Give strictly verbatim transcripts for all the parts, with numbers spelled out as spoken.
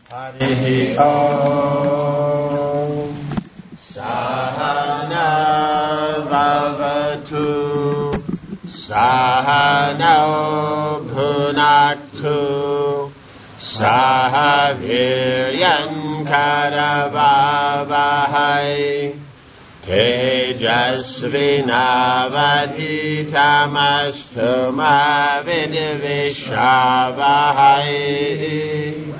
Harihi Om Sahana Bhavatu Sahano Bhunaktu Sahaviryan Karavavahai Tejasvinavadhitamastu Mavidvishavahai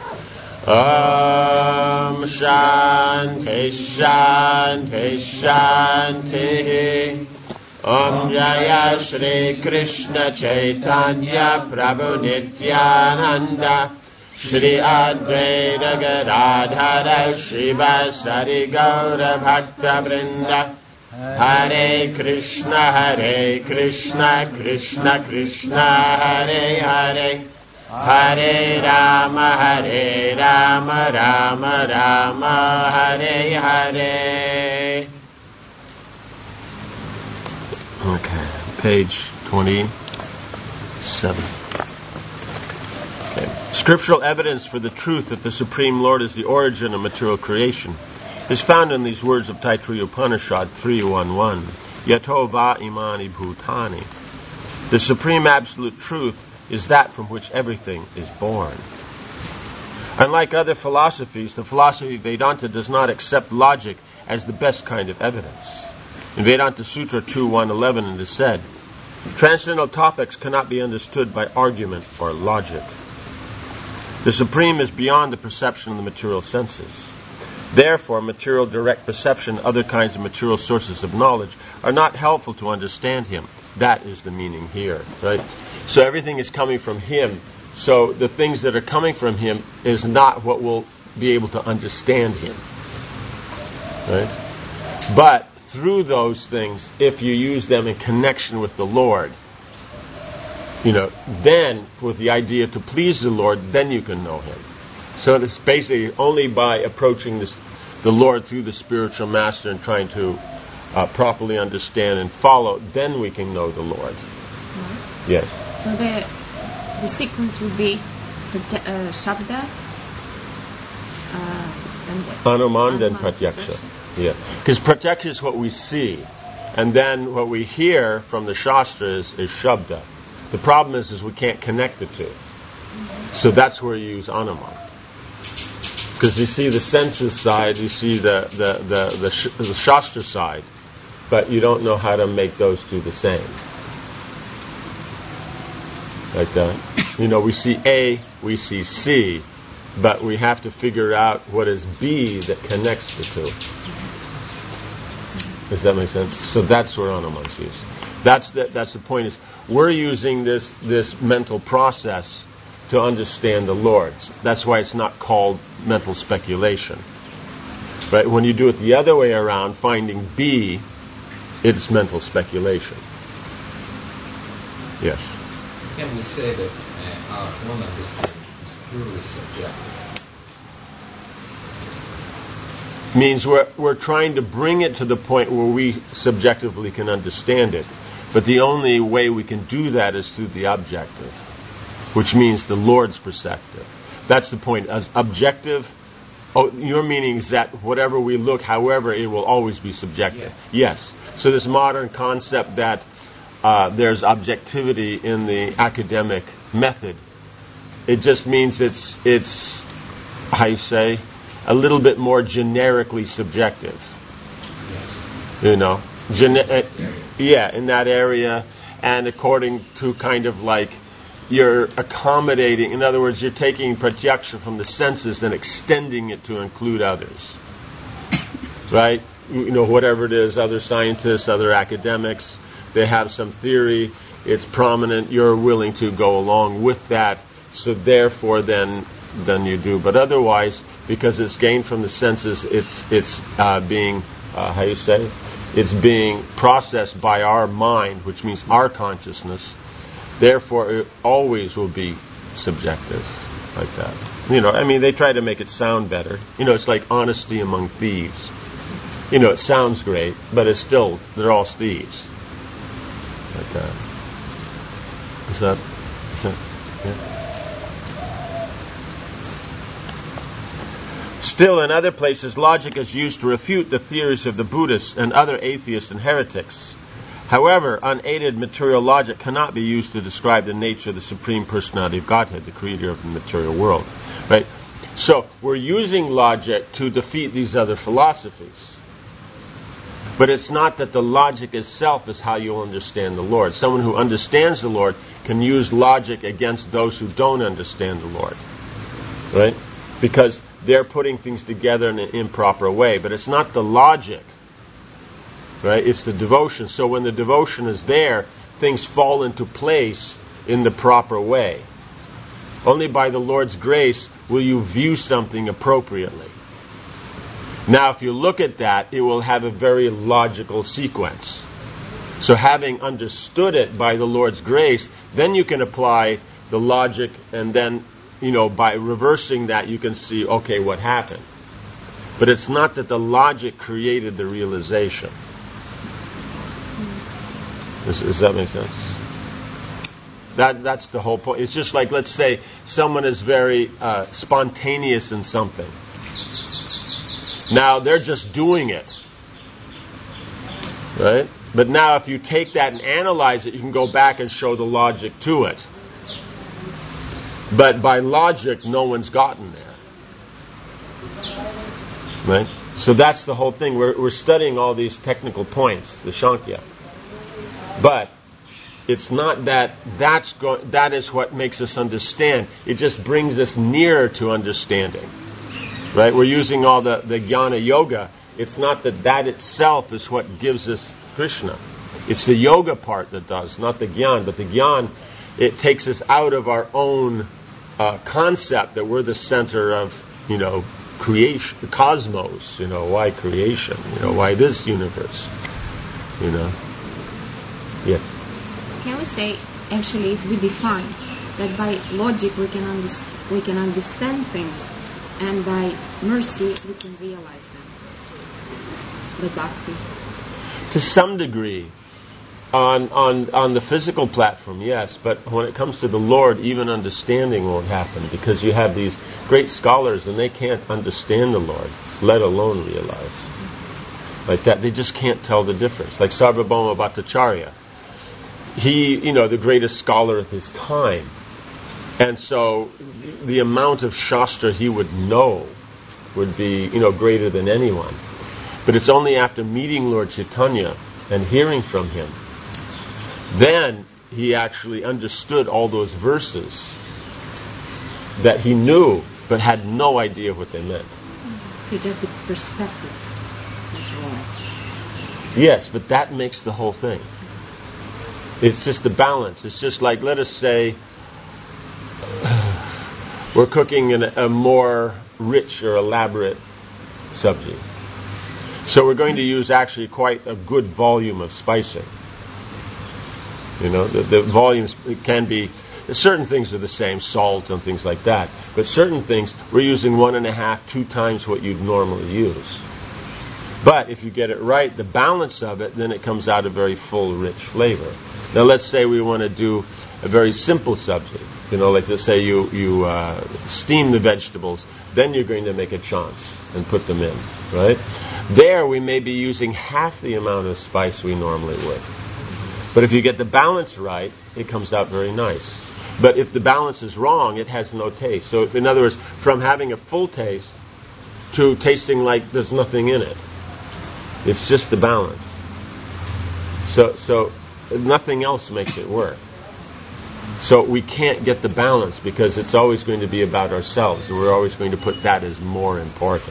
Om Shanti Shanti Shanti Om Jaya Shri Krishna Chaitanya Prabhu Nityananda Shri Advaita Gadadhara Shivasari Gaura Bhakta Vrinda Hare Krishna Hare Krishna Krishna Krishna Hare Hare Hare Rama Hare Rama Rama Rama Hare Hare. Okay, page twenty-seven. Okay. Scriptural evidence for the truth that the Supreme Lord is the origin of material creation is found in these words of Taittiriya Upanishad three eleven. Yato va imani bhutani. The supreme absolute truth is that from which everything is born. Unlike other philosophies, the philosophy of Vedanta does not accept logic as the best kind of evidence. In Vedanta Sutra two one eleven it is said, transcendental topics cannot be understood by argument or logic. The Supreme is beyond the perception of the material senses. Therefore, material direct perception, other kinds of material sources of knowledge, are not helpful to understand Him. That is the meaning here, right? So everything is coming from Him. So the things that are coming from Him is not what will be able to understand Him, right? But through those things, if you use them in connection with the Lord, you know, then with the idea to please the Lord, then you can know Him. So it's basically only by approaching this, the Lord through the spiritual master and trying to uh, properly understand and follow, then we can know the Lord. Mm-hmm. Yes. So the the sequence would be uh, Shabda, uh, and Anuman, then Pratyaksha. Yeah, because Pratyaksha is what we see, and then what we hear from the Shastra is, is Shabda. The problem is, is we can't connect the two. So that's where you use Anuman. Because you see the senses side, you see the the the the, sh- the Shastra side, but you don't know how to make those two the same. Like that. You know, we see A, we see C, but we have to figure out what is B that connects the two. Does that make sense? So that's where Anuman's used. That's the, that's the point, is we're using this, this mental process to understand the Lord. That's why it's not called mental speculation. Right? When you do it the other way around, finding B, it's mental speculation. Yes? Can we say that uh, our own understanding is purely subjective? Means we're we're trying to bring it to the point where we subjectively can understand it. But the only way we can do that is through the objective, which means the Lord's perspective. That's the point. As objective, oh, your meaning is that whatever we look, however, it will always be subjective. Yeah. Yes. So this modern concept that uh, there's objectivity in the academic method, it just means it's it's how you say, a little bit more generically subjective. You know, Gene- uh, yeah, in that area, and according to kind of like you're accommodating. In other words, you're taking pratyaksha from the senses and extending it to include others. Right? You know, whatever it is, other scientists, other academics, they have some theory, it's prominent, you're willing to go along with that, so therefore then then you do. But otherwise, because it's gained from the senses, it's it's uh, being, uh, how you say, it's being processed by our mind, which means our consciousness. Therefore, it always will be subjective, like that. You know, I mean, they try to make it sound better. You know, it's like honesty among thieves. You know, it sounds great, but it's still, they're all thieves. Like that. Is that, is that, yeah? Still, in other places, logic is used to refute the theories of the Buddhists and other atheists and heretics. However, unaided material logic cannot be used to describe the nature of the Supreme Personality of Godhead, the creator of the material world. Right? So, we're using logic to defeat these other philosophies. But it's not that the logic itself is how you'll understand the Lord. Someone who understands the Lord can use logic against those who don't understand the Lord. Right? Because they're putting things together in an improper way. But it's not the logic. Right? It's the devotion. So when the devotion is there, things fall into place in the proper way. Only by the Lord's grace will you view something appropriately. Now, if you look at that, it will have a very logical sequence. So having understood it by the Lord's grace, then you can apply the logic, and then, you know, by reversing that, you can see, okay, what happened. But it's not that the logic created the realization. Does, does that make sense? That that's the whole point. It's just like, let's say someone is very uh, spontaneous in something. Now they're just doing it, right? But now if you take that and analyze it, you can go back and show the logic to it. But by logic, no one's gotten there, right? So that's the whole thing. We're we're studying all these technical points, the Sankhya. But it's not that that's go- that is what makes us understand. It just brings us nearer to understanding. Right? We're using all the, the jnana yoga. It's not that that itself is what gives us Krishna. It's the yoga part that does, not the jnana. But the jnana, it takes us out of our own uh, concept that we're the center of, you know, creation, the cosmos. You know, why creation? You know, why this universe? You know. Yes. Can we say, actually, if we define that by logic we can under- we can understand things, and by mercy we can realize them? The bhakti. To some degree, on on on the physical platform, yes. But when it comes to the Lord, even understanding won't happen, because you have these great scholars and they can't understand the Lord, let alone realize. Like that, they just can't tell the difference. Like Sarvabhauma Bhattacharya. He, you know, the greatest scholar of his time. And so the amount of Shastra he would know would be, you know, greater than anyone. But it's only after meeting Lord Chaitanya and hearing from him, then he actually understood all those verses that he knew but had no idea what they meant. So just the perspective is wrong. Yes, but that makes the whole thing. It's just the balance. It's just like, let us say, we're cooking in a, a more rich or elaborate subject. So we're going to use actually quite a good volume of spicing. You know, the, the volumes can be, certain things are the same, salt and things like that. But certain things, we're using one and a half, two times what you'd normally use. But if you get it right, the balance of it, then it comes out a very full, rich flavor. Now let's say we want to do a very simple subject. You know, like let's say you, you uh, steam the vegetables, then you're going to make a chance and put them in, right? There we may be using half the amount of spice we normally would. But if you get the balance right, it comes out very nice. But if the balance is wrong, it has no taste. So if, in other words, from having a full taste to tasting like there's nothing in it, it's just the balance. So, so nothing else makes it work. So we can't get the balance because it's always going to be about ourselves, and we're always going to put that as more important.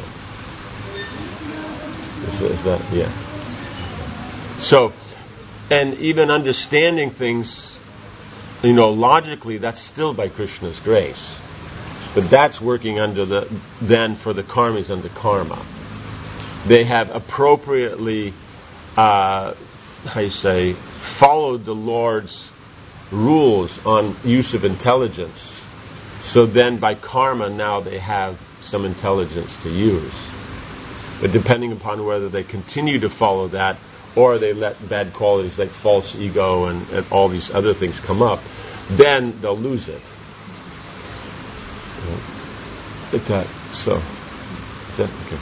Is, is that, yeah. So, and even understanding things, you know, logically, that's still by Krishna's grace. But that's working under the, then for the karmis under karma. They have appropriately, uh, how you say, followed the Lord's rules on use of intelligence. So then by karma now they have some intelligence to use. But depending upon whether they continue to follow that or they let bad qualities like false ego and, and all these other things come up, then they'll lose it. Like that. So That's it? Okay.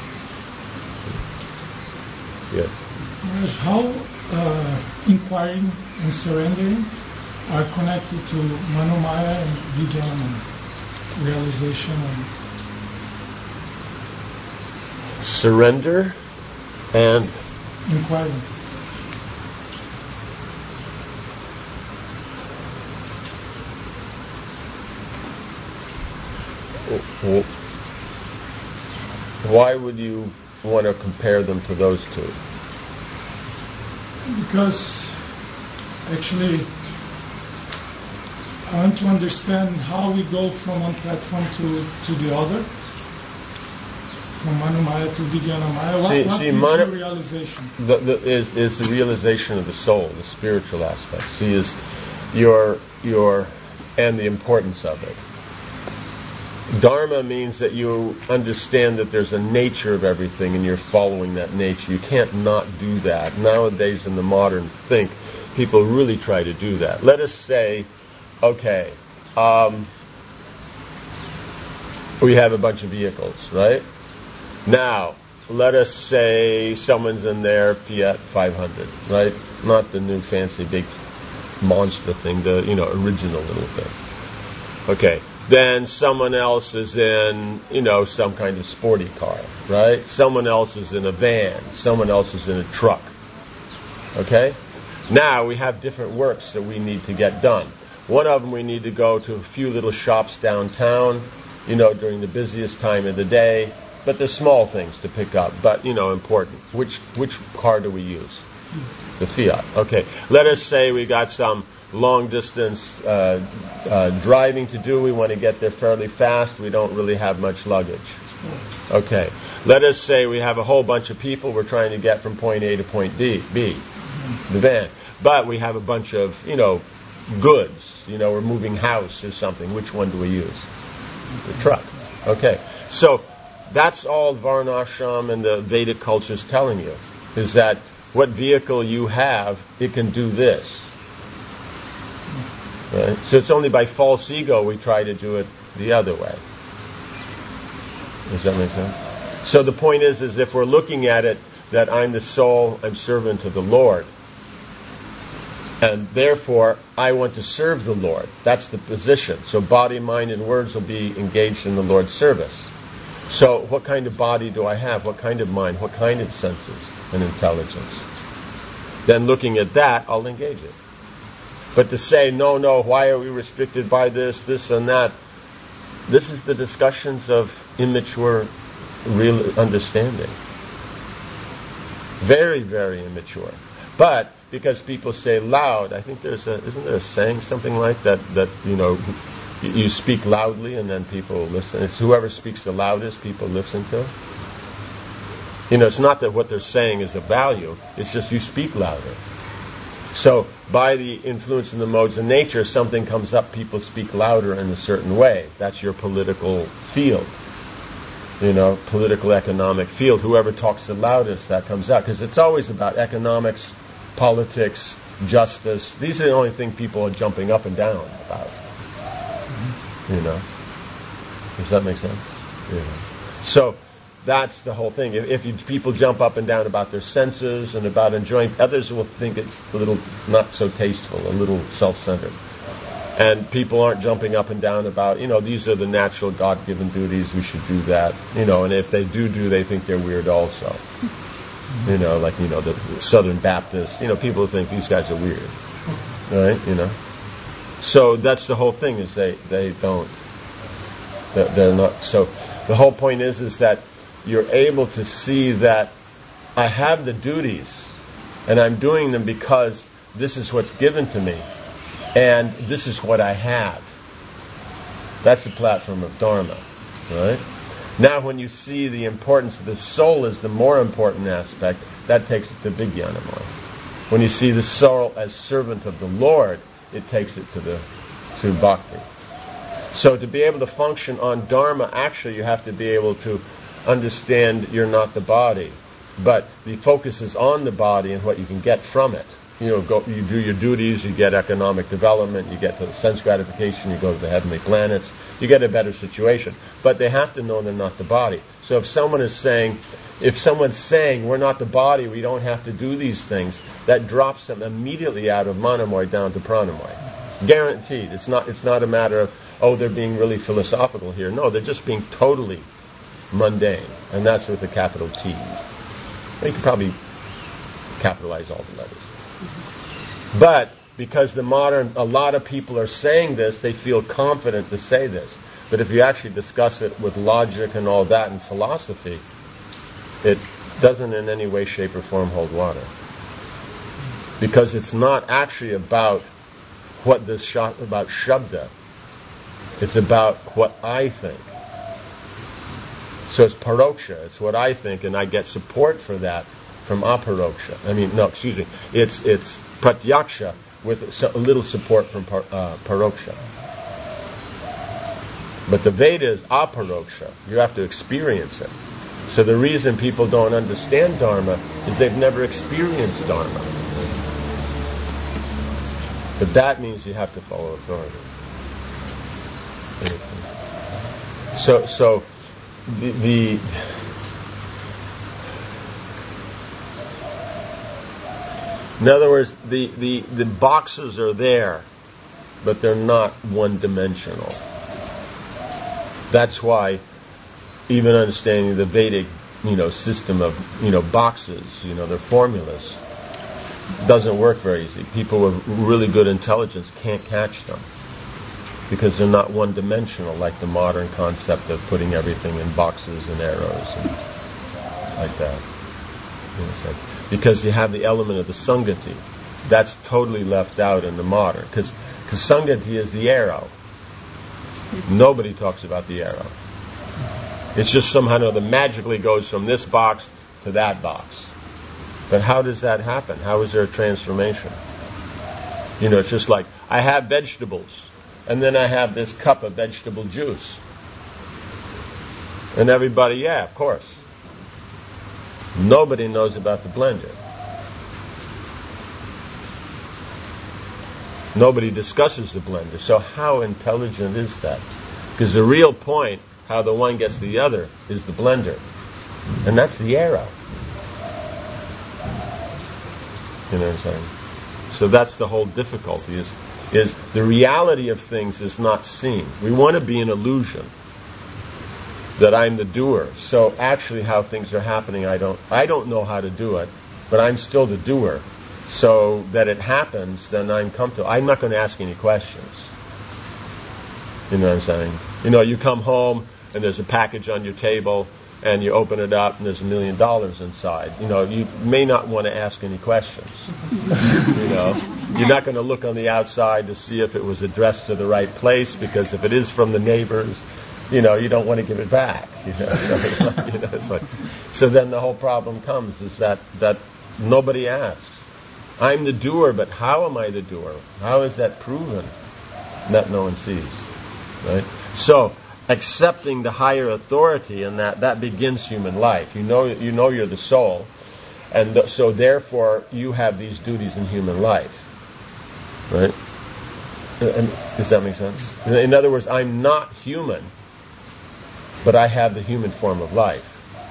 Yes. Maharaj, how uh, inquiring and surrendering are connected to Manomaya and Vijnana, realization and surrender and inquiring. Why would you want to compare them to those two? Because actually I want to understand how we go from one platform to, to the other, from Manomaya to Vijnanamaya. What, see, what see, is Mano- the realization? The, the, is, is the realization of the soul, the spiritual aspect. See, is your, your, and the importance of it. Dharma means that you understand that there's a nature of everything and you're following that nature. You can't not do that. Nowadays in the modern think, people really try to do that. Let us say, okay, um, we have a bunch of vehicles, right? Now, let us say someone's in their Fiat five hundred, right? Not the new fancy big monster thing, the, you know, original little thing. Okay. Then someone else is in, you know, some kind of sporty car, right? Someone else is in a van. Someone else is in a truck. Okay? Now we have different works that we need to get done. One of them we need to go to a few little shops downtown, you know, during the busiest time of the day. But they're small things to pick up, but, you know, important. Which which car do we use? The Fiat. Okay. Let us say we got some long distance uh, uh, driving to do. We want to get there fairly fast. We don't really have much luggage. Okay. Let us say we have a whole bunch of people. We're trying to get from point A to point D, B, the van. But we have a bunch of, you know, goods. You know, we're moving house or something. Which one do we use? The truck. Okay. So that's all Varnashram and the Vedic culture is telling you, is that what vehicle you have, it can do this. Right? So it's only by false ego we try to do it the other way. Does that make sense? So the point is, is if we're looking at it that I'm the soul, I'm servant to the Lord, and therefore I want to serve the Lord. That's the position. So body, mind, and words will be engaged in the Lord's service. So what kind of body do I have? What kind of mind? What kind of senses and intelligence? Then looking at that, I'll engage it. But to say, no, no, why are we restricted by this, this and that? This is the discussions of immature real understanding. Very, very immature. But because people say loud, I think there's a, isn't there a saying, something like that, that, you know, you speak loudly and then people listen. It's whoever speaks the loudest, people listen to. You know, it's not that what they're saying is of value, it's just you speak louder. So, by the influence in the modes of nature, something comes up, people speak louder in a certain way. That's your political field. You know, political, economic field. Whoever talks the loudest, that comes out. Because it's always about economics, politics, justice. These are the only things people are jumping up and down about. You know? Does that make sense? Yeah. So, that's the whole thing. If, if you, people jump up and down about their senses and about enjoying, others will think it's a little not so tasteful, a little self-centered. And people aren't jumping up and down about, you know, these are the natural God-given duties, we should do that. You know, and if they do do, they think they're weird also. You know, like, you know, the Southern Baptists, you know, people think these guys are weird. Right? You know? So that's the whole thing, is they, they don't, they're, they're not, so the whole point is, is that you're able to see that I have the duties and I'm doing them because this is what's given to me and this is what I have. That's the platform of Dharma, right? Now when you see the importance of the soul as the more important aspect, that takes it to Vijnanamaya. When you see the soul as servant of the Lord, it takes it to the to Bhakti. So to be able to function on Dharma, actually you have to be able to understand you're not the body, but the focus is on the body and what you can get from it. You know, go, you do your duties, you get economic development, you get the sense gratification, you go to the heavenly planets, you get a better situation. But they have to know they're not the body. So if someone is saying, if someone's saying we're not the body, we don't have to do these things, that drops them immediately out of monomoy down to pranamoy. Guaranteed. It's not. It's not a matter of, oh, they're being really philosophical here. No, they're just being totally mundane, and that's with a capital T. You could probably capitalize all the letters. But because the modern, a lot of people are saying this, they feel confident to say this. But if you actually discuss it with logic and all that and philosophy, it doesn't in any way, shape, or form hold water. Because it's not actually about what this sh- about Shabda. It's about what I think. So it's paroksha. It's what I think, and I get support for that from aparoksha. I mean, no, excuse me. It's it's pratyaksha with a little support from par, uh, paroksha. But the Veda is aparoksha. You have to experience it. So the reason people don't understand Dharma is they've never experienced Dharma. But that means you have to follow authority. So, so the, the in other words, the, the, the boxes are there, but they're not one-dimensional. That's why even understanding the Vedic, you know, system of, you know, boxes, you know, their formulas, doesn't work very easy. People with really good intelligence can't catch them because they're not one-dimensional like the modern concept of putting everything in boxes and arrows and like that. You know, it's like, because you have the element of the Sangati. That's totally left out in the modern. Because Sangati is the arrow. Nobody talks about the arrow. It's just somehow that magically goes from this box to that box. But how does that happen? How is there a transformation? You know, it's just like, I have vegetables, and then I have this cup of vegetable juice. And everybody, yeah, of course. Nobody knows about the blender. Nobody discusses the blender. So how intelligent is that? Because the real point, how the one gets the other, is the blender. And that's the arrow. You know what I'm saying? So that's the whole difficulty, is, is the reality of things is not seen. We want to be an illusion that I'm the doer. So actually how things are happening, I don't I don't know how to do it, but I'm still the doer. So that it happens, then I'm comfortable. I'm not going to ask any questions. You know what I'm saying? You know, you come home and there's a package on your table and you open it up and there's a million dollars inside. You know, you may not want to ask any questions. You know, you're not going to look on the outside to see if it was addressed to the right place, because if it is from the neighbors, you know, you don't want to give it back. You know, so it's like, you know, it's like, so then the whole problem comes is that that nobody asks. I'm the doer, but how am I the doer? How is that proven? That no one sees, right? So accepting the higher authority, and that that begins human life. You know, you know you're the soul, and th- so therefore you have these duties in human life, right? And does that make sense? In other words, I'm not human, but I have the human form of life.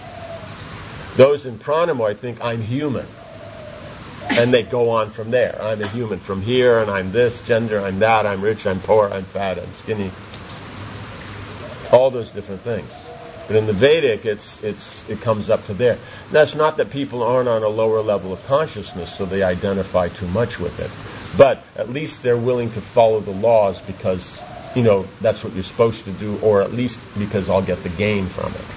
Those in pranamoy think I'm human, and they go on from there. I'm a human from here, and I'm this gender, I'm that, I'm rich, I'm poor, I'm fat, I'm skinny. All those different things. But in the Vedic, it's it's it comes up to there. That's not that people aren't on a lower level of consciousness, so they identify too much with it. But at least they're willing to follow the laws because, you know, that's what you're supposed to do, or at least because I'll get the gain from it.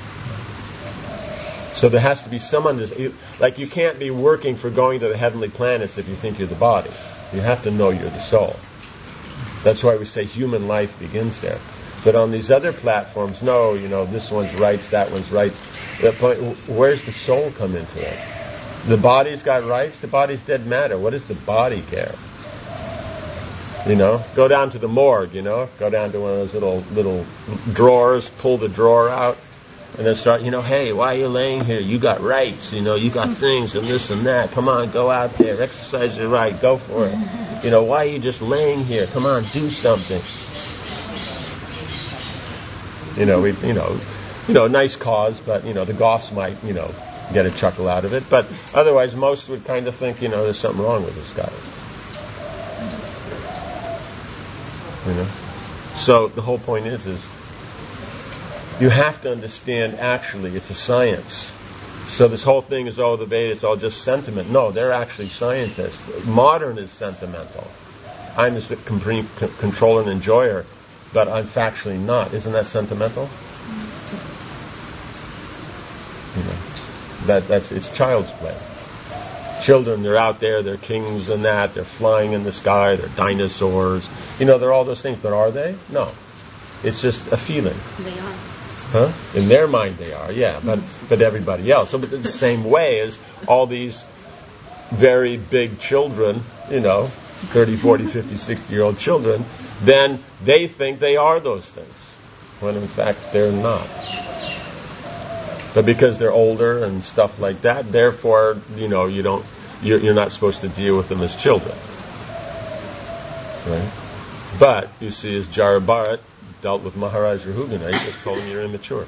So there has to be some understanding. Like, you can't be working for going to the heavenly planets if you think you're the body. You have to know you're the soul. That's why we say human life begins there. But on these other platforms, no, you know, this one's rights, that one's rights. Where's the soul come into it? The body's got rights, the body's dead matter. What does the body care? You know, go down to the morgue, you know, go down to one of those little little drawers, pull the drawer out, and then start, you know, hey, why are you laying here? You got rights, you know, you got things and this and that. Come on, go out there, exercise your right, go for it. You know, why are you just laying here? Come on, do something. You know, we, you know, you know, nice cause, but you know, the Goths might, you know, get a chuckle out of it. But otherwise, most would kind of think, you know, there's something wrong with this guy. You know, so the whole point is, is you have to understand. Actually, it's a science. So this whole thing is, oh, the Vedas, all just sentiment. No, they're actually scientists. Modern is sentimental. I'm the supreme c- controller and enjoyer, but I'm factually not. Isn't that sentimental? You know, that that's it's child's play. Children, they're out there, they're kings and that, they're flying in the sky, they're dinosaurs. You know, they're all those things, but are they? No. It's just a feeling. They are. Huh? In their mind they are, yeah, but but everybody else. So but the same way as all these very big children, you know, thirty, forty, fifty, sixty-year-old children, then they think they are those things, when in fact they're not. But because they're older and stuff like that, therefore, you know, you don't, you're, you're not supposed to deal with them as children. Right? But, you see, as Jara Bharat dealt with Maharaj Rahugana, he just told him you're immature.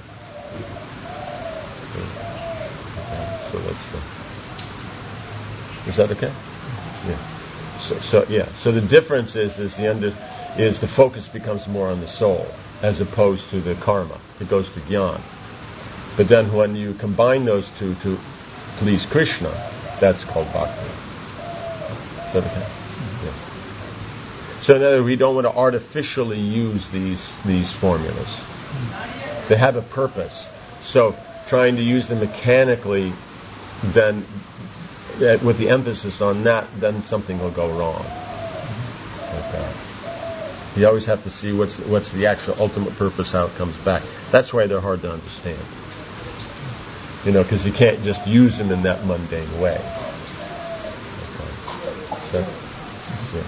Okay. So that's the... Is that okay? Yeah. So, so yeah. So the difference is, is the under, is the focus becomes more on the soul as opposed to the karma. It goes to jnana. But then when you combine those two to please Krishna, that's called bhakti. Is that okay? Yeah. So in other words, we don't want to artificially use these these formulas. They have a purpose. So trying to use them mechanically, then uh, with the emphasis on that, then something will go wrong. Okay. You always have to see what's what's the actual ultimate purpose, how it comes back. That's why they're hard to understand. You know, because you can't just use them in that mundane way. Okay. So, yeah.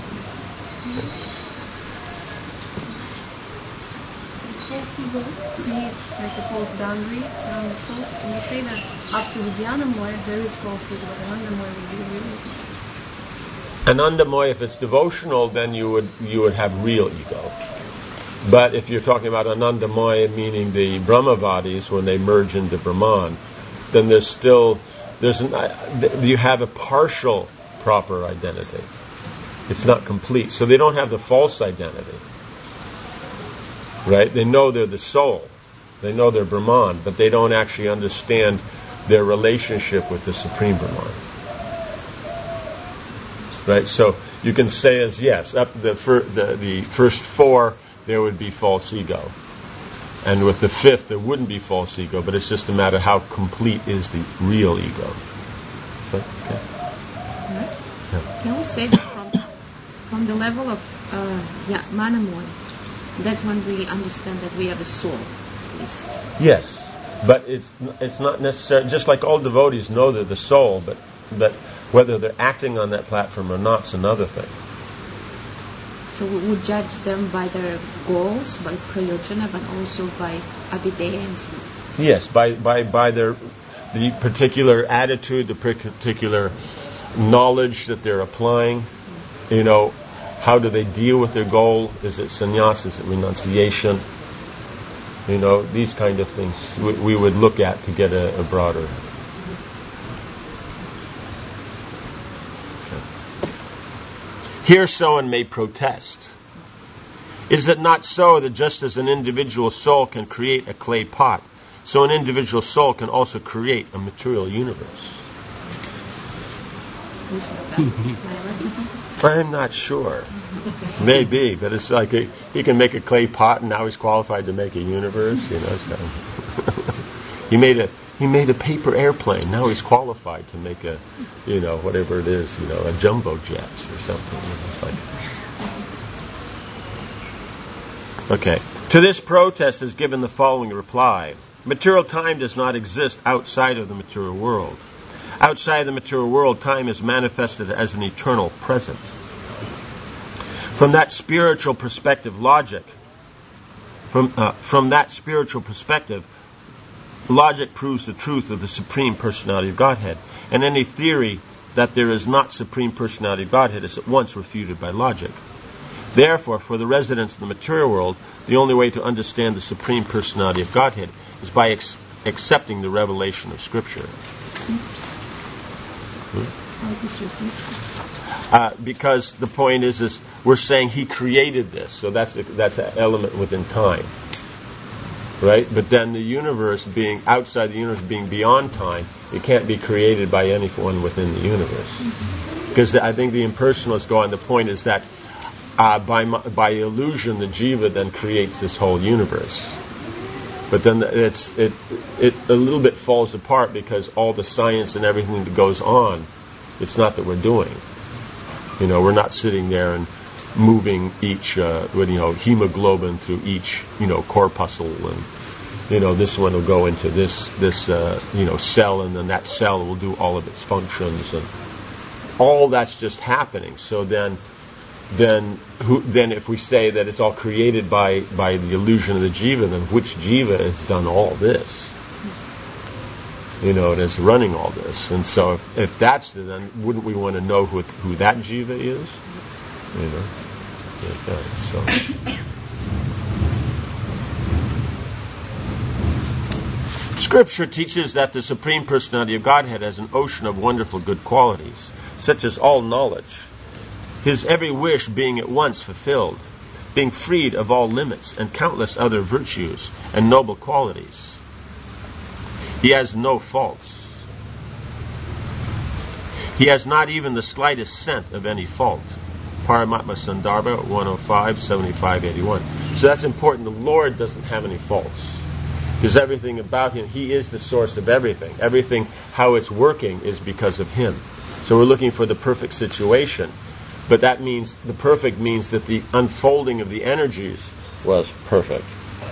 Ego creates, I suppose, boundaries around the soul. And you say that up to Vijnanamoya there is false ego, but Anandamoya would be real ego. Anandamoya, if it's devotional, then you would you would have real ego. But if you're talking about Anandamoya, meaning the Brahmavadis, when they merge into Brahman, then there's still there's an, uh, you have a partial proper identity. It's not complete, so they don't have the false identity. Right? They know they're the soul. They know they're Brahman, but they don't actually understand their relationship with the Supreme Brahman. Right? So you can say as yes, up the, fir- the the first four there would be false ego, and with the fifth there wouldn't be false ego, but it's just a matter of how complete is the real ego. So, okay. Right. Yeah. Can we say that from from the level of uh, yeah, Manamoy, that when we understand that we are the soul, yes. Yes, but it's it's not necessary. Just like all devotees know they're the soul, but but whether they're acting on that platform or not is another thing. So we would judge them by their goals, by prayojana, but also by abhideya and so on. Yes, by by by their the particular attitude, the particular knowledge that they're applying. You know, how do they deal with their goal? Is it sannyas? Is it renunciation? You know, these kind of things we, we would look at to get a, a broader. Here someone may protest. Is it not so that just as an individual soul can create a clay pot, so an individual soul can also create a material universe? I'm not sure. Maybe, but it's like a, he can make a clay pot and now he's qualified to make a universe, you know. So he made a he made a paper airplane. Now he's qualified to make a, you know, whatever it is, you know, a jumbo jet or something. You know, it's like. Okay. To this protest is given the following reply: material time does not exist outside of the material world. Outside the material world, time is manifested as an eternal present. From that spiritual perspective, logic, from uh, from that spiritual perspective, logic proves the truth of the Supreme Personality of Godhead, and any theory that there is not Supreme Personality of Godhead is at once refuted by logic. Therefore, for the residents of the material world, the only way to understand the Supreme Personality of Godhead is by ex- accepting the revelation of Scripture. Uh, because the point is, is we're saying He created this, so that's a, that's an element within time, right? But then the universe being outside the universe, being beyond time, it can't be created by anyone within the universe. Because I think the impersonalists go on. The point is that uh, by by illusion, the jiva then creates this whole universe. But then it's it it a little bit falls apart because all the science and everything that goes on, it's not that we're doing. You know, we're not sitting there and moving each, uh, you know, hemoglobin through each, you know, corpuscle, and you know, this one will go into this this uh, you know cell, and then that cell will do all of its functions, and all that's just happening. So then, then who, then if we say that it's all created by by the illusion of the jiva, then which jiva has done all this? You know, and is running all this. And so if, if that's the, then wouldn't we want to know who who that jiva is? You know, okay, so. Scripture teaches that the Supreme Personality of Godhead has an ocean of wonderful good qualities, such as all knowledge, His every wish being at once fulfilled, being freed of all limits, and countless other virtues and noble qualities. He has no faults. He has not even the slightest scent of any fault. Paramatma Sandarbha one oh five, seventy-five, eighty-one. So that's important. The Lord doesn't have any faults. Because everything about Him, He is the source of everything. Everything, how it's working, is because of Him. So we're looking for the perfect situation. But that means, the perfect means that the unfolding of the energies was perfect.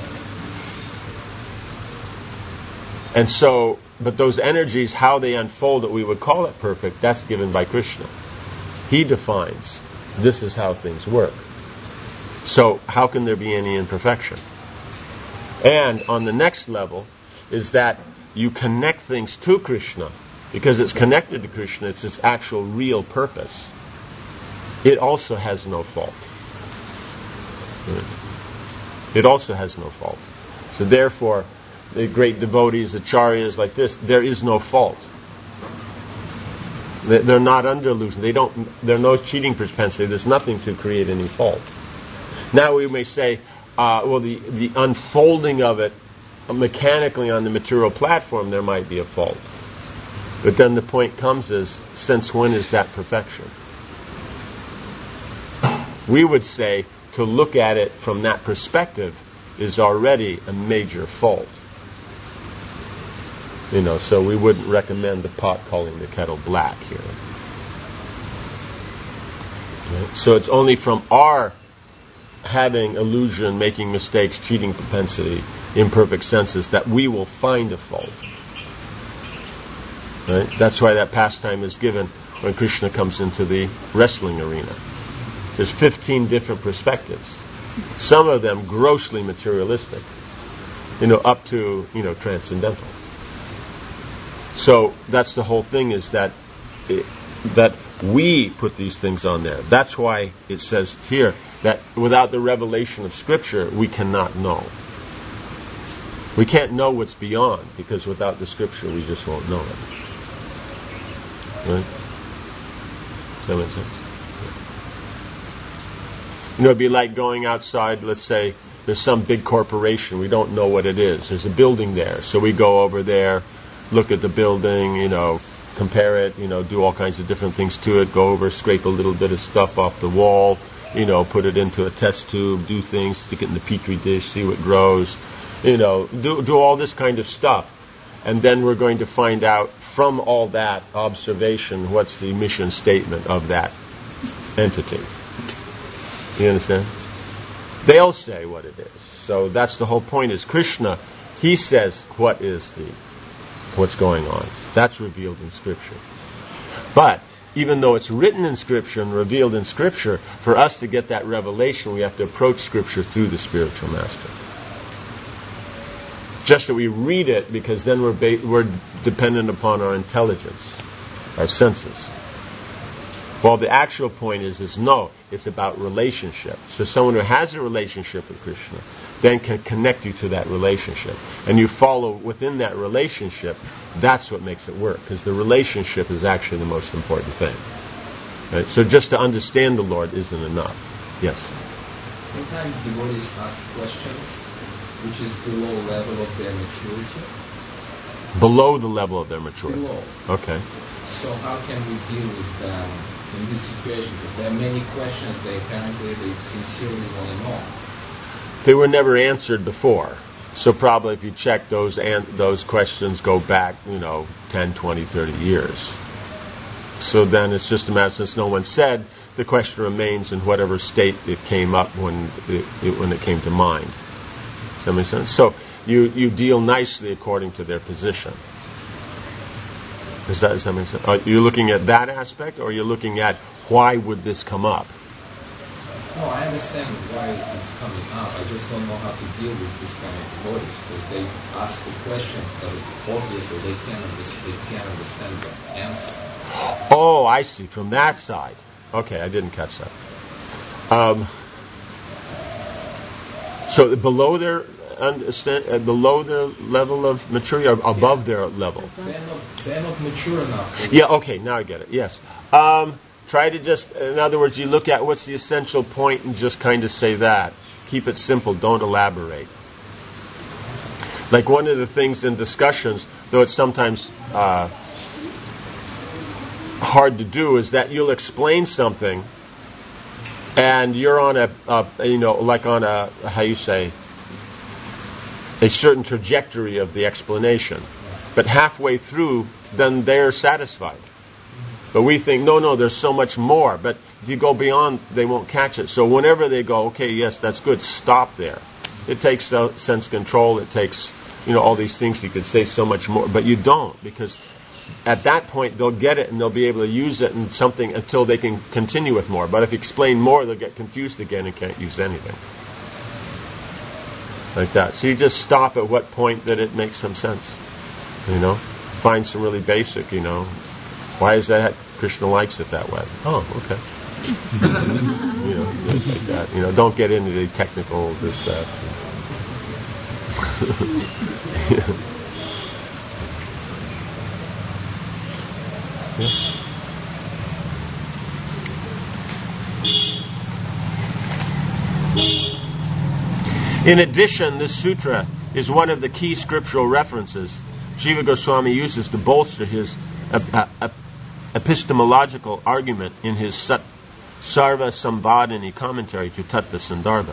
And so, but those energies, how they unfold, that we would call it perfect, that's given by Krishna. He defines, this is how things work. So, how can there be any imperfection? And on the next level is that you connect things to Krishna, because it's connected to Krishna, it's its actual real purpose. It also has no fault. It also has no fault. So therefore, the great devotees, acharyas like this, there is no fault. They're not under illusion. They don't. There's no cheating propensity. There's nothing to create any fault. Now we may say, uh, well, the the unfolding of it mechanically on the material platform, there might be a fault. But then the point comes is, since when is that perfection? We would say to look at it from that perspective is already a major fault. You know, so we wouldn't recommend the pot calling the kettle black here. Right? So it's only from our having illusion, making mistakes, cheating propensity, imperfect senses, that we will find a fault. Right? That's why that pastime is given when Krishna comes into the wrestling arena. There's fifteen different perspectives. Some of them grossly materialistic, you know, up to, you know, transcendental. So that's the whole thing, is that it, that we put these things on there. That's why it says here that without the revelation of Scripture, we cannot know. We can't know what's beyond, because without the Scripture, we just won't know it. Right? Does that make sense? You know, it'd be like going outside, let's say, there's some big corporation, we don't know what it is. There's a building there, so we go over there, look at the building, you know, compare it, you know, do all kinds of different things to it, go over, scrape a little bit of stuff off the wall, you know, put it into a test tube, do things, stick it in the petri dish, see what grows, you know, do do all this kind of stuff. And then we're going to find out from all that observation what's the mission statement of that entity. You understand? They'll say what it is. So that's the whole point, is Krishna, he says what is the what's going on. That's revealed in Scripture. But even though it's written in Scripture and revealed in Scripture, for us to get that revelation, we have to approach Scripture through the spiritual master. Just that we read it, because then we're ba- we're dependent upon our intelligence, our senses. Well, the actual point is, is no, it's about relationship. So someone who has a relationship with Krishna then can connect you to that relationship. And you follow within that relationship, that's what makes it work, because the relationship is actually the most important thing. Right? So just to understand the Lord isn't enough. Yes? Sometimes devotees ask questions which is below level of their maturity. Below the level of their maturity. Below. Okay. So how can we deal with them in this situation? Because there are many questions they apparently they sincerely want to know. They were never answered before. So probably if you check those an- those questions go back, you know, ten, twenty, thirty years. So then it's just a matter, since no one said, the question remains in whatever state it came up when it, it, when it came to mind. Does that make sense? So you, you deal nicely according to their position. Does that, does that make sense? Are you looking at that aspect, or are you looking at why would this come up? No, I understand why it's coming up. I just don't know how to deal with this kind of devotees, because they ask the question, but obviously they can't understand, they can't understand the answer. Oh, I see. From that side. Okay, I didn't catch that. Um, so below their understand, uh, below their level of maturity, or above their level? They're not, they're not mature enough. Yeah. Okay. Now I get it. Yes. Um, try to just, in other words, you look at what's the essential point and just kind of say that. Keep it simple. Don't elaborate. Like one of the things in discussions, though it's sometimes uh, hard to do, is that you'll explain something and you're on a, a you know, like on a, how you say, a certain trajectory of the explanation. But halfway through, then they're satisfied. But we think, no, no, there's so much more. But if you go beyond, they won't catch it. So whenever they go, okay, yes, that's good, stop there. It takes uh, sense control. It takes, you know, all these things. You could say so much more. But you don't, because at that point, they'll get it and they'll be able to use it in something until they can continue with more. But if you explain more, they'll get confused again and can't use anything. Like that. So you just stop at what point that it makes some sense. You know? Find some really basic, you know. Why is that? Krishna likes it that way. Oh, okay. you know, just like that. You know, don't get into the technical, this, that. yeah. Yeah. In addition, this sutra is one of the key scriptural references Jiva Goswami uses to bolster his uh, uh, epistemological argument in his Sat- Sarva Samvadini commentary to Tattva Sandarbha.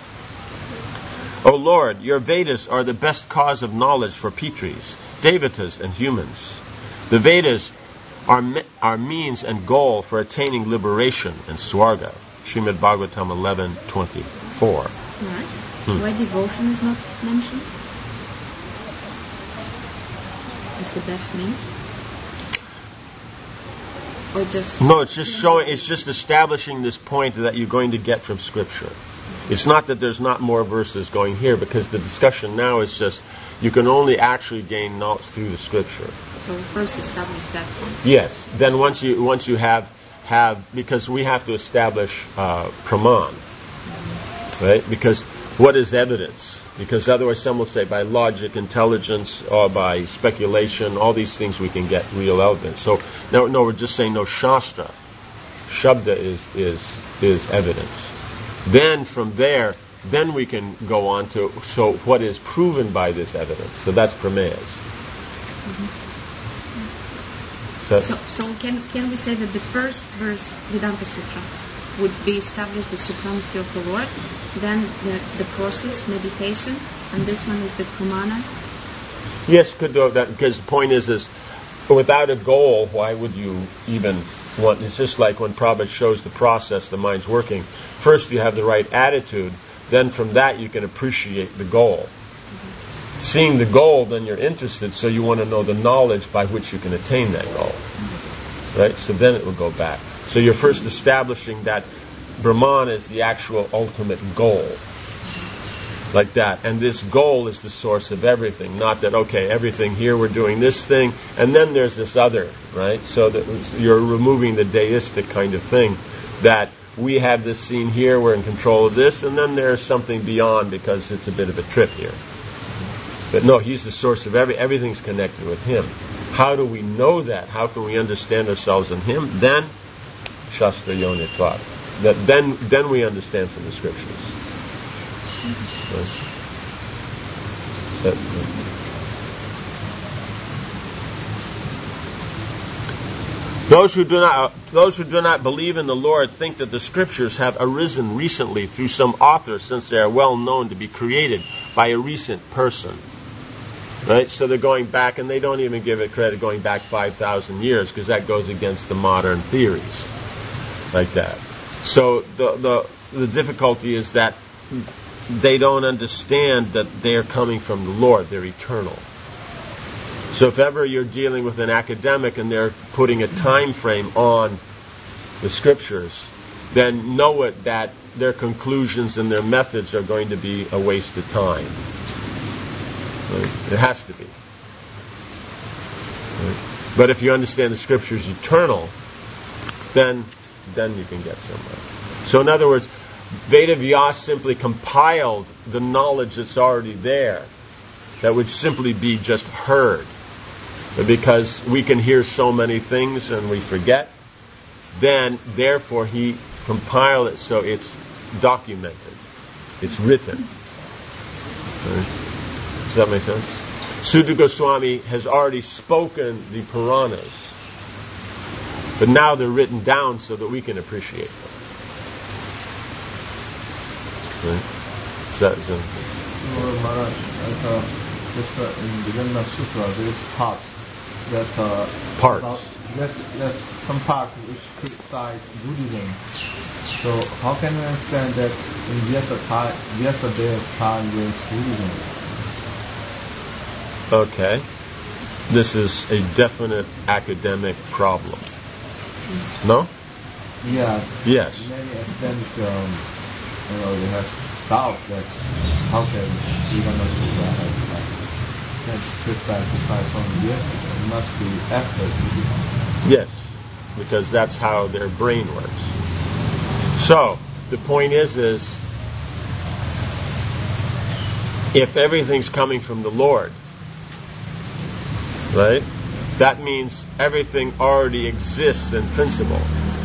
O Lord, your Vedas are the best cause of knowledge for Pitris, Devatas, and humans. The Vedas are, me- are means and goal for attaining liberation and Swarga. Srimad Bhagavatam eleven twenty-four. Right. Hmm. Why devotion is not mentioned? It's the best means? Or just... No, it's just showing, it's just establishing this point that you're going to get from Scripture. It's not that there's not more verses going here, because the discussion now is just, you can only actually gain knowledge through the Scripture. So first establish that point. Yes. Then once you once you have, have because we have to establish uh, praman, right? Because what is evidence? Because otherwise some will say by logic, intelligence, or by speculation, all these things we can get real evidence. So no, no, we're just saying no shastra. Shabda is is is evidence. Then from there, then we can go on to so what is proven by this evidence. So that's pramayas. Mm-hmm. So, So, so can can we say that the first verse, Vedanta Sutra, would be established the supremacy of the Lord, then the, the process, meditation, and this one is the pramana? yes, could do that, because the point is, is without a goal, why would you even want? It's just like when Prabhupada shows the process, the mind's working. First, you have the right attitude. Then, from that, you can appreciate the goal. Seeing the goal, then you're interested, so you want to know the knowledge by which you can attain that goal. Right? So then it will go back. So you're first establishing that Brahman is the actual ultimate goal. Like that. And this goal is the source of everything. Not that, okay, everything here, we're doing this thing, and then there's this other, right? So that you're removing the deistic kind of thing, that we have this scene here, we're in control of this, and then there's something beyond because it's a bit of a trip here. But no, he's the source of every, everything's connected with him. How do we know that? How can we understand ourselves in him? Then, Shastra Yonitvat. That then, then we understand from the scriptures. Right. That, right. Those who do not, those who do not believe in the Lord think that the scriptures have arisen recently through some author, since they are well known to be created by a recent person. Right? So they're going back, and they don't even give it credit going back five thousand years, because that goes against the modern theories. Like that. So the the the difficulty is that they don't understand that they're coming from the Lord. They're eternal. So if ever you're dealing with an academic and they're putting a time frame on the scriptures, then know it that their conclusions and their methods are going to be a waste of time. Right? It has to be. Right? But if you understand the scriptures eternal, then then you can get somewhere. So in other words, Veda Vyas simply compiled the knowledge that's already there, that would simply be just heard. But because we can hear so many things and we forget, then therefore he compiled it so it's documented, it's written. Right? Does that make sense? Sutta Goswami has already spoken the Puranas, but now they're written down so that we can appreciate them. Right? So, so, Well, Maharaj, like, uh, just uh, in the Vijnana Sutra, there is part that uh, Parts. About, there's, there's some part which criticize Buddhism. So how can we understand that in Vyasadeva Vyasadeva time against Buddhism? Okay. This is a definite academic problem. No? Yeah. Yes. Many academic, um, you know, they have doubt that how can Vijnana Sutra have criticize from Vyasa? It must be after Buddhism. Yes. Because that's how their brain works. So, the point is, is if everything's coming from the Lord, right, that means everything already exists in principle.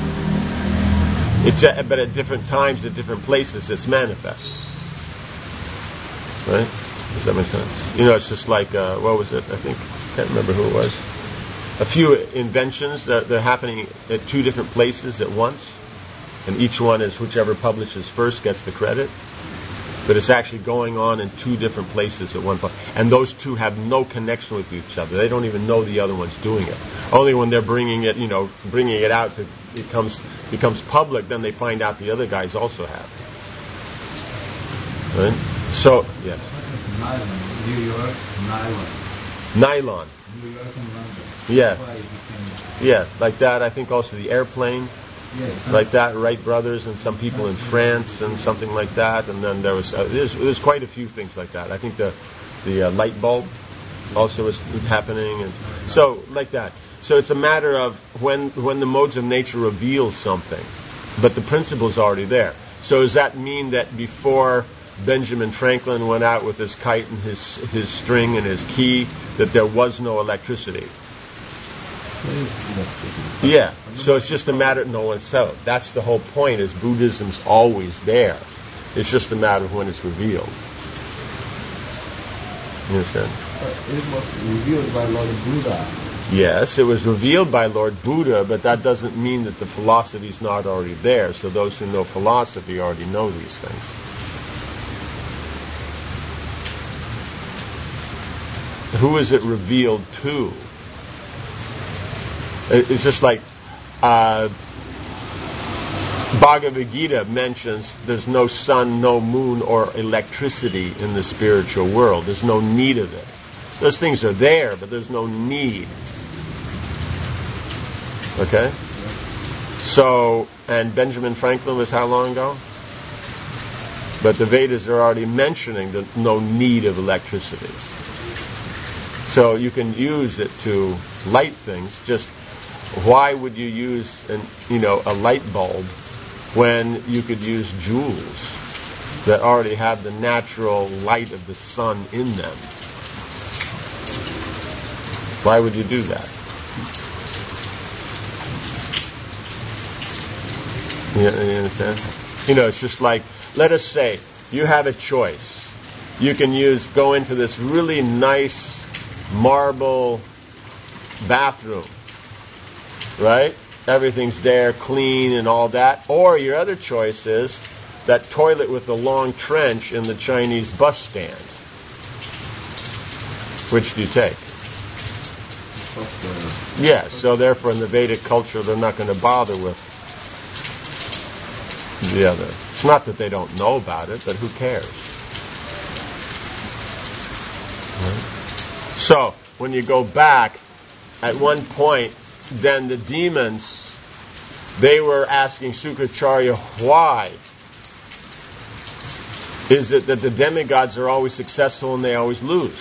It just, but at different times, at different places, it's manifest. Right? Does that make sense? You know, it's just like, uh, what was it? I think, I can't remember who it was. A few inventions that they're happening at two different places at once. And each one is whichever publishes first gets the credit. But it's actually going on in two different places at one point. And those two have no connection with each other. They don't even know the other one's doing it. Only when they're bringing it, you know, bringing it out, it becomes, becomes public, then they find out the other guys also have it. Right? So, yes. Nylon, New York, nylon. Nylon. New York and London. Yeah. That's why it became- Yeah, like that. I think also the airplane. Yes. Like that, Wright brothers and some people in France and something like that, and then there was uh, there's, there's quite a few things like that. I think the the uh, light bulb also was happening, and so like that. So it's a matter of when when the modes of nature reveal something, but the principle's already there. So does that mean that before Benjamin Franklin went out with his kite and his his string and his key, that there was no electricity? Yeah, so it's just a matter. No, it's so. That's the whole point. Is Buddhism's always there? It's just a matter of when it's revealed. You understand? It was revealed by Lord Buddha. Yes, it was revealed by Lord Buddha, but that doesn't mean that the philosophy's not already there. So those who know philosophy already know these things. Who is it revealed to? It's just like uh, Bhagavad Gita mentions there's no sun, no moon, or electricity in the spiritual world. There's no need of it. Those things are there, but there's no need. Okay? So, and Benjamin Franklin was how long ago? But the Vedas are already mentioning the no need of electricity. So you can use it to light things. Just why would you use an, you know, a light bulb when you could use jewels that already have the natural light of the sun in them? Why would you do that? You, you understand? You know, it's just like, let us say you have a choice. You can use go into this really nice marble bathroom, right? Everything's there, clean and all that. Or your other choice is that toilet with the long trench in the Chinese bus stand. Which do you take? Yeah, so therefore in the Vedic culture they're not going to bother with the other. It's not that they don't know about it, but who cares? Right? So, when you go back, at one point, then the demons, they were asking Sukracharya, why is it that the demigods are always successful and they always lose?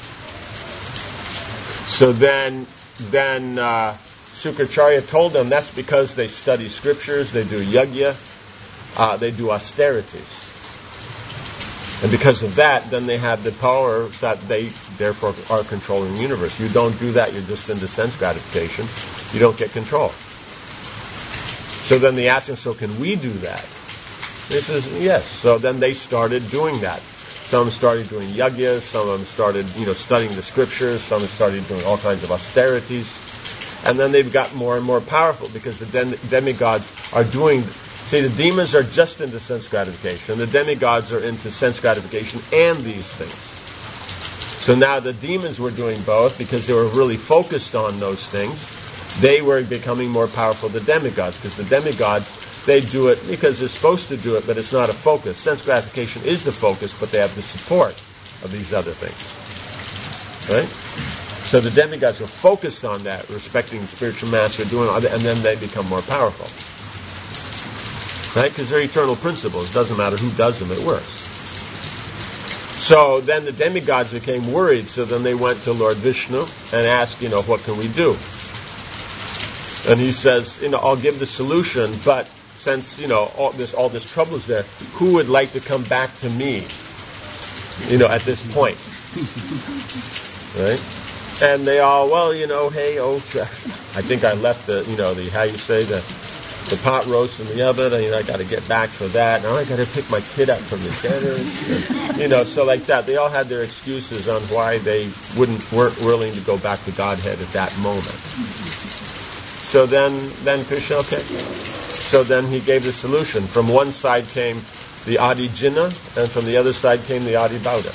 So then, then uh, Sukracharya told them that's because they study scriptures, they do yajna, uh, they do austerities. And because of that, then they have the power that they therefore are controlling the universe. You don't do that, you're just into sense gratification. You don't get control. So then they asked him, so can we do that? He says, yes. So then they started doing that. Some of them started doing yajnas, some of them started, you know, studying the scriptures, some of them started doing all kinds of austerities. And then they've got more and more powerful because the dem- demigods are doing... See, the demons are just into sense gratification. The demigods are into sense gratification and these things. So now the demons were doing both because they were really focused on those things. They were becoming more powerful than the demigods because the demigods, they do it because they're supposed to do it, but it's not a focus. Sense gratification is the focus, but they have the support of these other things. Right? So the demigods were focused on that, respecting the spiritual master, doing other, and then they become more powerful. Right? Because they're eternal principles. It doesn't matter who does them, it works. So then the demigods became worried, so then they went to Lord Vishnu and asked, you know, what can we do? And he says, you know, I'll give the solution, but since, you know, all this all this trouble is there, who would like to come back to me, you know, at this point? Right? And they all, well, you know, hey, oh, I think I left the, you know, the, how you say, the the pot roast in the oven, and, you know, I got to get back for that. Now I got to pick my kid up from the dentist. And, you know, so like that. They all had their excuses on why they wouldn't weren't willing to go back to Godhead at that moment. So then, then Krishna, okay. So then he gave the solution. From one side came the Adi Jinna, and from the other side came the Adi Bauda.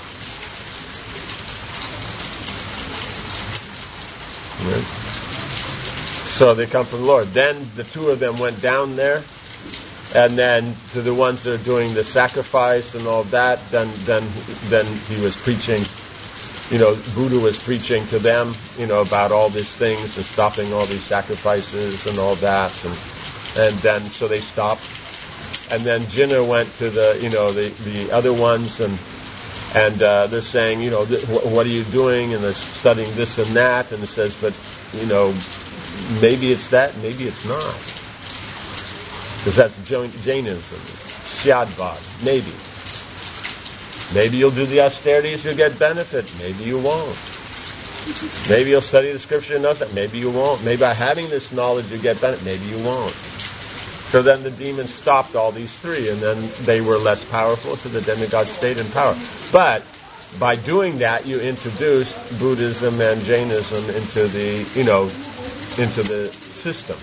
Right? So they come from the Lord. Then the two of them went down there, and then to the ones that are doing the sacrifice and all that, then then then he was preaching, you know, Buddha was preaching to them, you know, about all these things and stopping all these sacrifices and all that, and and then so they stopped. And then Jinna went to the, you know, the, the other ones, and and uh, they're saying, you know, th- what are you doing? And they're studying this and that, and it says, but, you know, maybe it's that, maybe it's not. Because that's Jainism, Syadvad, maybe. Maybe you'll do the austerities, you'll get benefit. Maybe you won't. Maybe you'll study the scripture and know that. Maybe you won't. Maybe by having this knowledge you get benefit. Maybe you won't. So then the demons stopped all these three, and then they were less powerful, so the demigods stayed in power. But by doing that, you introduced Buddhism and Jainism into the, you know, into the system.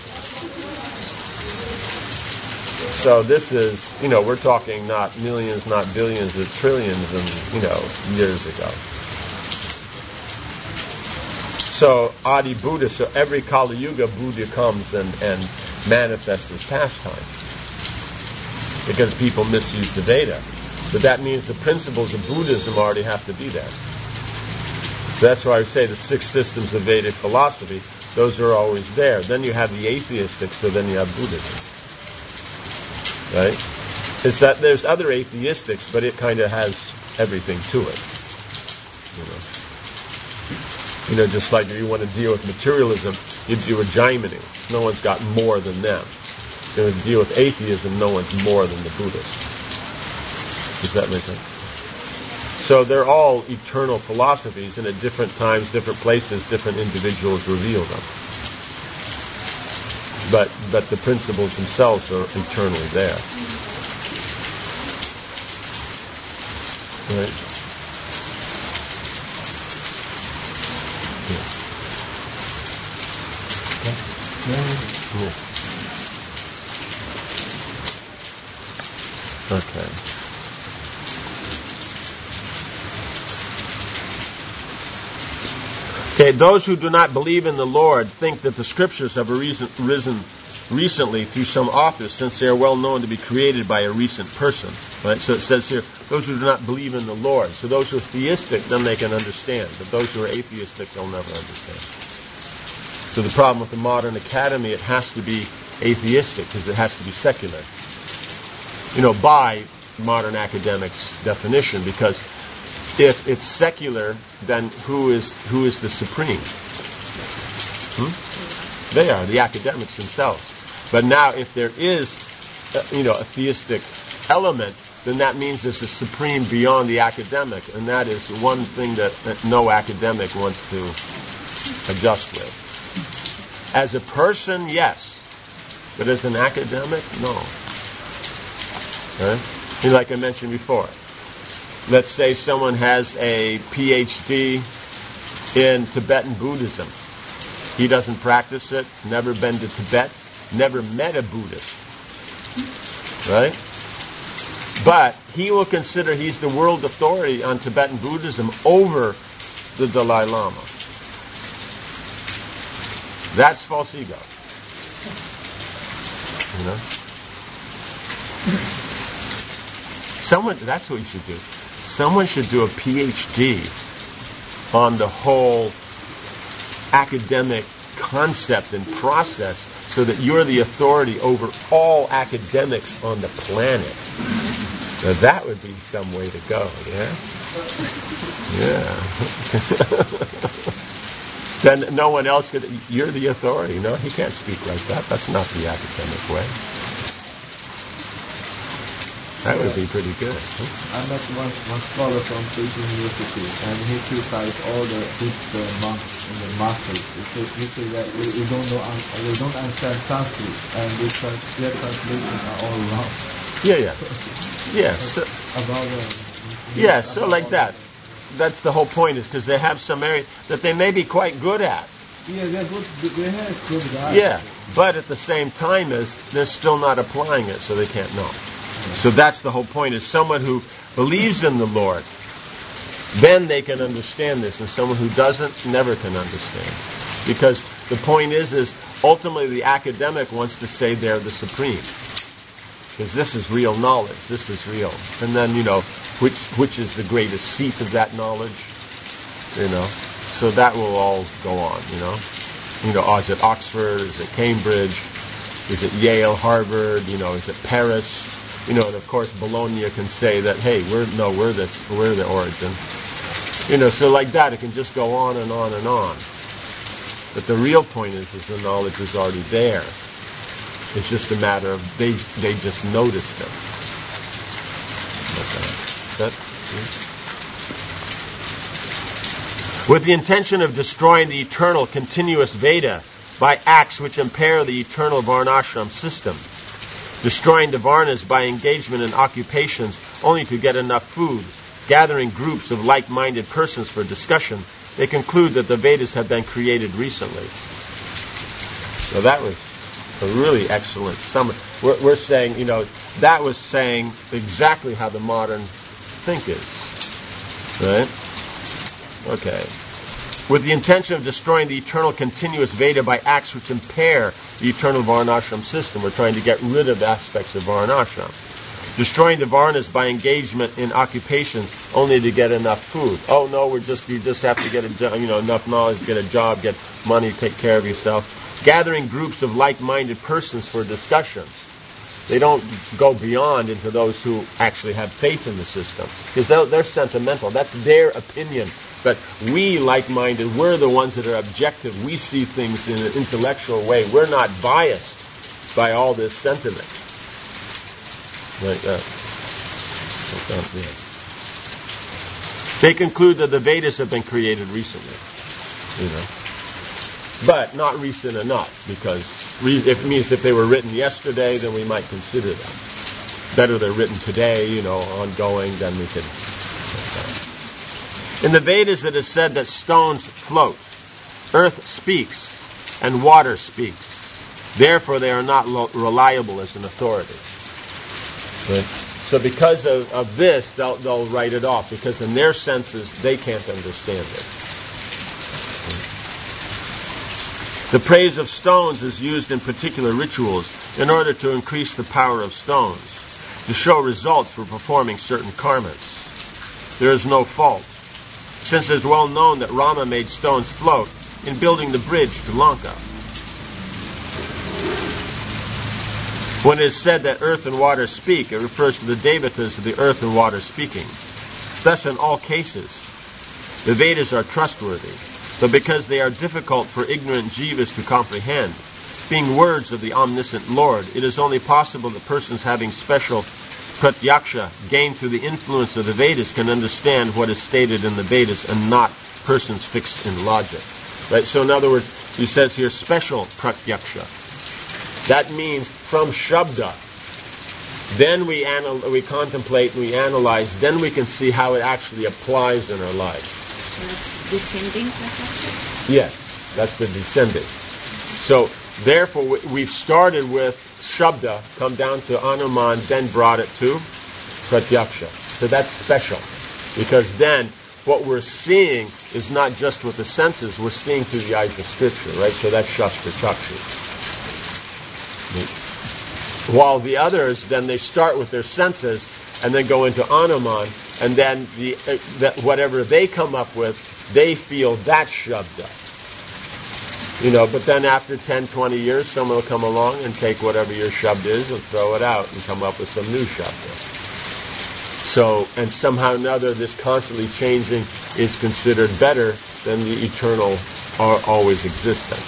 So this is, you know, we're talking not millions, not billions, but trillions and, you know, years ago. So Adi Buddha, so every Kali Yuga, Buddha comes and, and manifests his pastimes. Because people misuse the Veda. But that means the principles of Buddhism already have to be there. So that's why I say the six systems of Vedic philosophy, those are always there. Then you have the atheistic, so then you have Buddhism. Right? is that there's other atheistics, but it kind of has everything to it. You know, you know, just like if you want to deal with materialism, you deal with Jaimini. No one's got more than them. If you want to deal with atheism, no one's more than the Buddhist. Does that make sense? So they're all eternal philosophies, and at different times, different places, different individuals reveal them. But but the principles themselves are eternally there. Right? Yeah. Yeah. Okay. Okay, those who do not believe in the Lord think that the scriptures have arisen, risen recently through some authors, since they are well known to be created by a recent person. Right? So it says here, those who do not believe in the Lord. So those who are theistic, then they can understand. But those who are atheistic, they'll never understand. So the problem with the modern academy, it has to be atheistic because it has to be secular. You know, by modern academics' definition, because if it's secular, then who is who is the supreme? Hmm? They are, the academics themselves. But now if there is, uh, you know, a theistic element, then that means there's a supreme beyond the academic, and that is one thing that, that no academic wants to adjust with. As a person, yes. But as an academic, no. Right? And like I mentioned before, let's say someone has a P H D in Tibetan Buddhism. He doesn't practice it, never been to Tibet, never met a Buddhist. Right? But he will consider he's the world authority on Tibetan Buddhism over the Dalai Lama. That's false ego. You know? Someone, that's what you should do. Someone should do a P H D on the whole academic concept and process so that you're the authority over all academics on the planet. Now that would be some way to go, yeah? Yeah. Then no one else could, you're the authority. No, he can't speak like that. That's not the academic way. That would be pretty good. I met one, one scholar from State University, and he criticized all the Buddhist uh, monks and the masters. He said, he said that we, we don't know, un, we don't understand Sanskrit, and we trans, their translations are all wrong. Yeah, yeah, yeah. So, about uh, yeah, so like that. That's the whole point, is because they have some area that they may be quite good at. Yeah, they're good. They have good guys. Yeah, but at the same time, is they're still not applying it, so they can't know. So that's the whole point, is someone who believes in the Lord, then they can understand this, and someone who doesn't never can understand. Because the point is, is ultimately the academic wants to say they're the supreme. Because this is real knowledge, this is real. And then, you know, which which is the greatest seat of that knowledge, you know. So that will all go on, you know. You know, oh, is it Oxford, is it Cambridge, is it Yale, Harvard, you know, is it Paris? You know, and of course Bologna can say that, hey, we're no, we're the we're the origin. You know, so like that, it can just go on and on and on. But the real point is, is the knowledge is already there. It's just a matter of they they just noticed it. Okay. Is that, yeah. With the intention of destroying the eternal continuous Veda by acts which impair the eternal Varnashram system, destroying the Varnas by engagement in occupations only to get enough food, gathering groups of like-minded persons for discussion, they conclude that the Vedas have been created recently. So that was a really excellent summary. We're, we're saying, you know, that was saying exactly how the modern think is. Right? Okay. With the intention of destroying the eternal continuous Veda by acts which impair the eternal Varnashram system. We're trying to get rid of aspects of Varnashram. Destroying the Varnas by engagement in occupations only to get enough food. Oh no, we're just you just have to get a, you know enough knowledge, get a job, get money, take care of yourself. Gathering groups of like-minded persons for discussions. They don't go beyond into those who actually have faith in the system. Because they're, they're sentimental. That's their opinion. But we, like-minded, we're the ones that are objective. We see things in an intellectual way. We're not biased by all this sentiment. Like that. Like that, yeah. They conclude that the Vedas have been created recently. You know. But not recent enough, because it means if they were written yesterday, then we might consider them. Better they're written today, you know, ongoing, then we can. In the Vedas it is said that stones float, earth speaks, and water speaks. Therefore they are not lo- reliable as an authority. Right? So because of, of this, they'll, they'll write it off, because in their senses they can't understand it. The praise of stones is used in particular rituals in order to increase the power of stones, to show results for performing certain karmas. There is no fault, since it is well known that Rama made stones float in building the bridge to Lanka. When it is said that earth and water speak, it refers to the devatas of the earth and water speaking. Thus, in all cases, the Vedas are trustworthy, but because they are difficult for ignorant jivas to comprehend, being words of the omniscient Lord, it is only possible that persons having special pratyaksha gained through the influence of the Vedas can understand what is stated in the Vedas, and not persons fixed in logic. Right? So in other words, he says here special pratyaksha. That means from Shabda. Then we anal- we contemplate and we analyze, then we can see how it actually applies in our life. That's descending pratyaksha? Yes, that's the descending. So, therefore, we, we've started with Shabda, come down to Anuman, then brought it to Pratyaksha. So that's special. Because then, what we're seeing is not just with the senses, we're seeing through the eyes of Scripture, right? So that's Shastra Chakshu. While the others, then they start with their senses, and then go into Anuman, and then the, uh, that whatever they come up with, they feel that's Shabda. You know, but then after ten, twenty years, someone will come along and take whatever your Shabda is and throw it out and come up with some new Shabda. So, and somehow or another, this constantly changing is considered better than the eternal or always existent.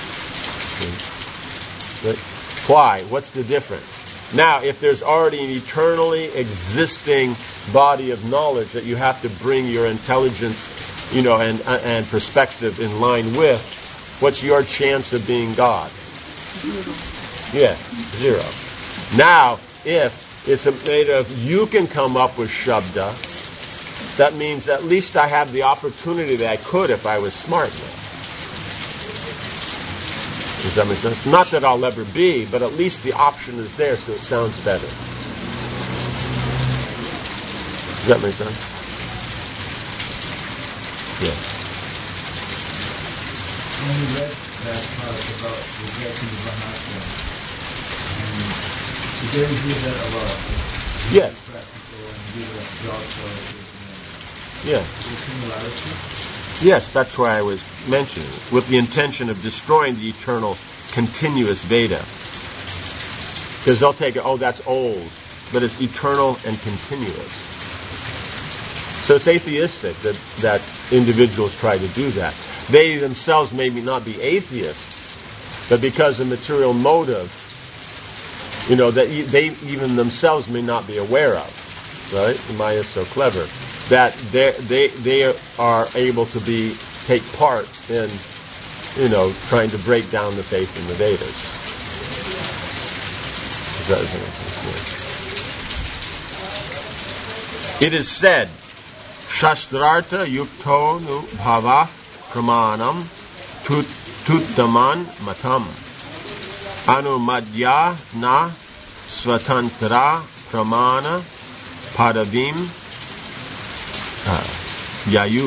But why? What's the difference? Now, if there's already an eternally existing body of knowledge that you have to bring your intelligence, you know, and and perspective in line with, what's your chance of being God? Zero. Yeah, zero. Now, if it's made of, you can come up with Shabda, that means at least I have the opportunity that I could if I was smart enough. Does that make sense? Not that I'll ever be, but at least the option is there, so it sounds better. Does that make sense? Yes. When we read that part about rejecting the Brahmacharya, and today we hear that a lot. Yes. Practical and give us jobs. Yeah. Similarity. Yes, that's why I was mentioning it, with the intention of destroying the eternal, continuous Veda. Because they'll take it, oh, that's old, but it's eternal and continuous. So it's atheistic that, that individuals try to do that. They themselves may not be atheists, but because of material motive, you know, that they even themselves may not be aware of. Right? Maya is so clever that they they are able to be take part in, you know, trying to break down the faith in the Vedas. It is said, Shastrartha yukto nu bhava pramanam tuttaman matam anumadya na svatantra pramana padavim Uh, Yayu.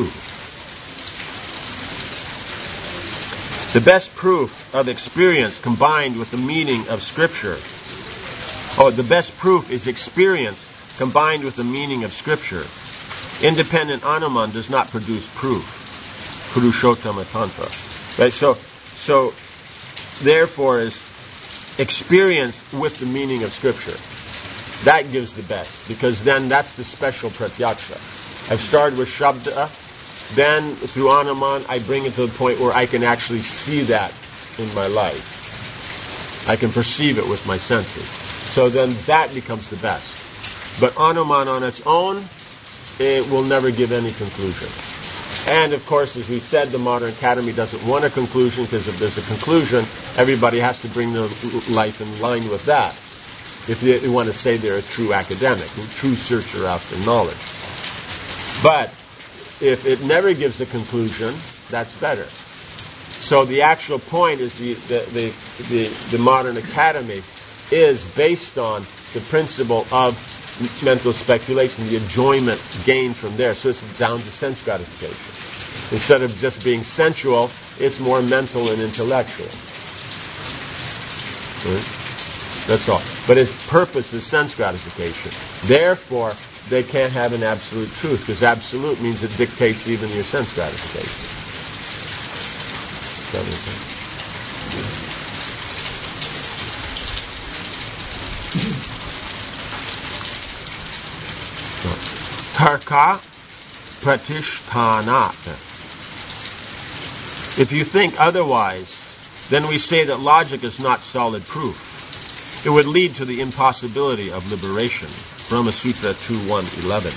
The best proof of experience combined with the meaning of Scripture. Oh, the best proof is experience combined with the meaning of Scripture. Independent Anuman does not produce proof. Purushottama Tantra. Right? So, so therefore, is experience with the meaning of Scripture. That gives the best, because then that's the special pratyaksha. I've started with Shabda, then through Anuman I bring it to the point where I can actually see that in my life. I can perceive it with my senses. So then that becomes the best. But Anuman on its own, it will never give any conclusion. And of course, as we said, the modern academy doesn't want a conclusion, because if there's a conclusion, everybody has to bring their life in line with that, if they want to say they're a true academic, a true searcher after knowledge. But if it never gives a conclusion, that's better. So the actual point is the the, the, the, the modern academy is based on the principle of mental speculation, the enjoyment gained from there. So it's down to sense gratification. Instead of just being sensual, it's more mental and intellectual. Right? That's all. But its purpose is sense gratification. Therefore, they can't have an absolute truth, because absolute means it dictates even your sense gratification. Does that make sense? Tarka pratishthanat. If you think otherwise, then we say that logic is not solid proof. It would lead to the impossibility of liberation. Brahma Sutra two one eleven.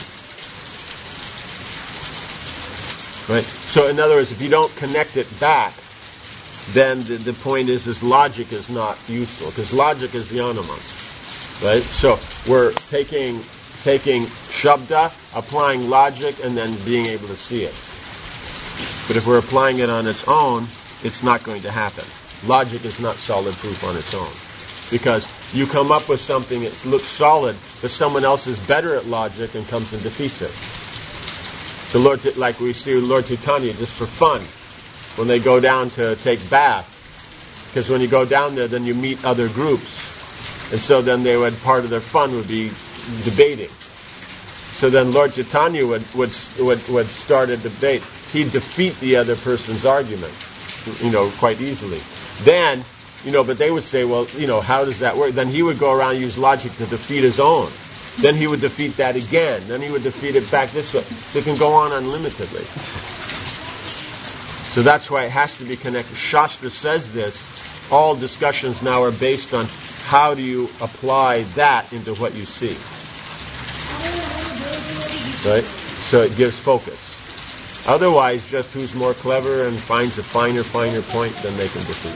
Right? So in other words, if you don't connect it back, then the, the point is, is logic is not useful, because logic is the Anuman. Right? So we're taking taking Shabda, applying logic, and then being able to see it. But if we're applying it on its own, it's not going to happen. Logic is not solid proof on its own. Because you come up with something that looks solid, but someone else is better at logic and comes and defeats it. So Lord, like we see Lord Chaitanya, just for fun, when they go down to take bath, because when you go down there, then you meet other groups. And so then they would, part of their fun would be debating. So then Lord Chaitanya would, would, would, would start a debate. He'd defeat the other person's argument, you know, quite easily. Then, you know, but they would say, well, you know, how does that work? Then he would go around and use logic to defeat his own. Then he would defeat that again. Then he would defeat it back this way. So it can go on unlimitedly. So that's why it has to be connected. Shastra says this. All discussions now are based on how do you apply that into what you see. Right? So it gives focus. Otherwise, just who's more clever and finds a finer, finer point, then they can defeat.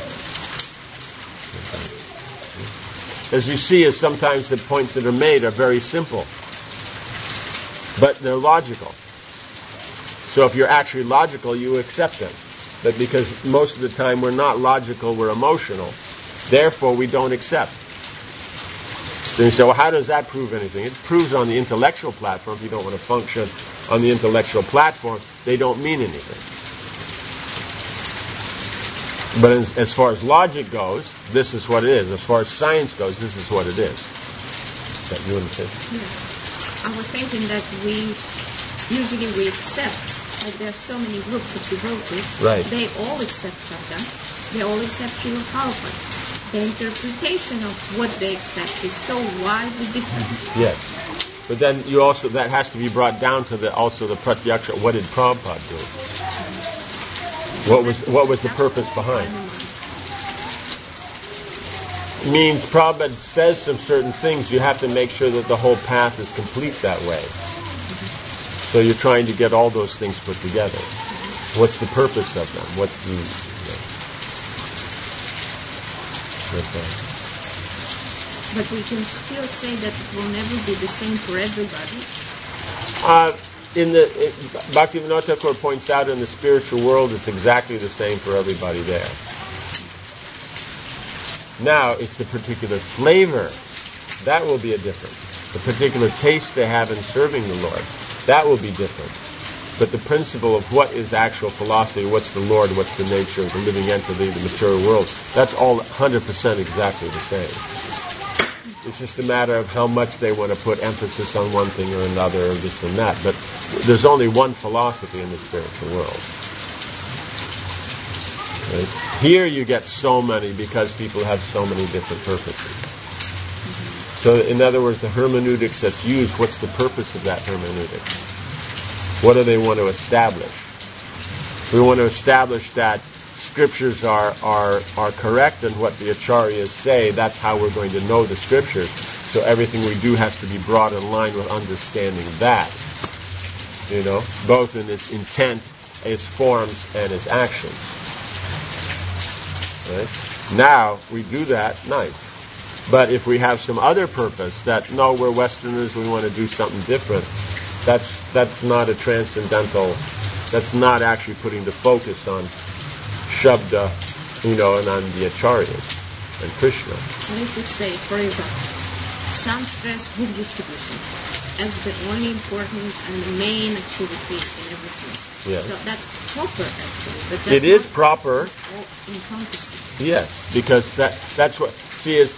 As you see, is sometimes the points that are made are very simple, but they're logical. So if you're actually logical, you accept them. But because most of the time we're not logical, we're emotional, therefore we don't accept. Then you say, well, how does that prove anything? It proves on the intellectual platform. If you don't want to function on the intellectual platform, they don't mean anything. But as, as far as logic goes, this is what it is. As far as science goes, this is what it is. That you understand? Yeah. I was thinking that we usually we accept, like there are so many groups of devotees, right. They all accept Shabda, they all accept Srila Prabhupada. The interpretation of what they accept is so widely different. Yes. But then you also, that has to be brought down to the also the pratyaksha. What did Prabhupada do? What was what was the purpose behind? It means Prabhupada says some certain things. You have to make sure that the whole path is complete that way. So you're trying to get all those things put together. What's the purpose of them? What's the... You know, but we can still say that it will never be the same for everybody. Uh, in the it, Bhaktivinoda Thakur points out in the spiritual world, it's exactly the same for everybody there. Now, it's the particular flavor that will be a difference. The particular taste they have in serving the Lord, that will be different. But the principle of what is actual philosophy, what's the Lord, what's the nature of the living entity, the material world, that's all one hundred percent exactly the same. It's just a matter of how much they want to put emphasis on one thing or another, or this and that. But there's only one philosophy in the spiritual world. Right? Here you get so many because people have so many different purposes. So in other words, the hermeneutics that's used, what's the purpose of that hermeneutics? What do they want to establish? We want to establish that scriptures are, are, are correct, and what the acharyas say, that's how we're going to know the scriptures. So everything we do has to be brought in line with understanding that. You know, both in its intent, its forms, and its actions. Right? Now, we do that, nice. But if we have some other purpose, that, no, we're Westerners, we want to do something different, that's that's not a transcendental, that's not actually putting the focus on Shabda, you know, and on the acharyas and Krishna. I need to say, for example, some stress book distribution as the only important and the main activity in everything. Yeah. So that's proper, actually. But that's It is not proper. all encompassing. Yes, because that that's what, see, is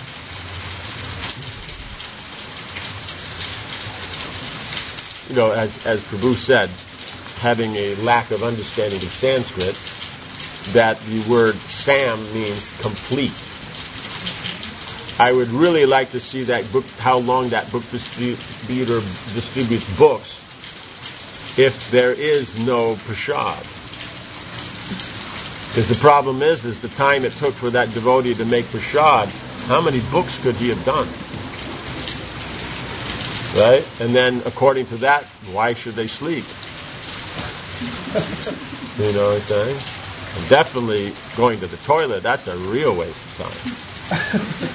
you know, as as Prabhu said, having a lack of understanding of Sanskrit, that the word Sam means complete. I would really like to see that book, how long that book distributor distributes books, if there is no prashad. Because the problem is, is the time it took for that devotee to make prashad, how many books could he have done? Right? And then, according to that, why should they sleep? You know what I'm saying? And definitely going to the toilet, that's a real waste of time.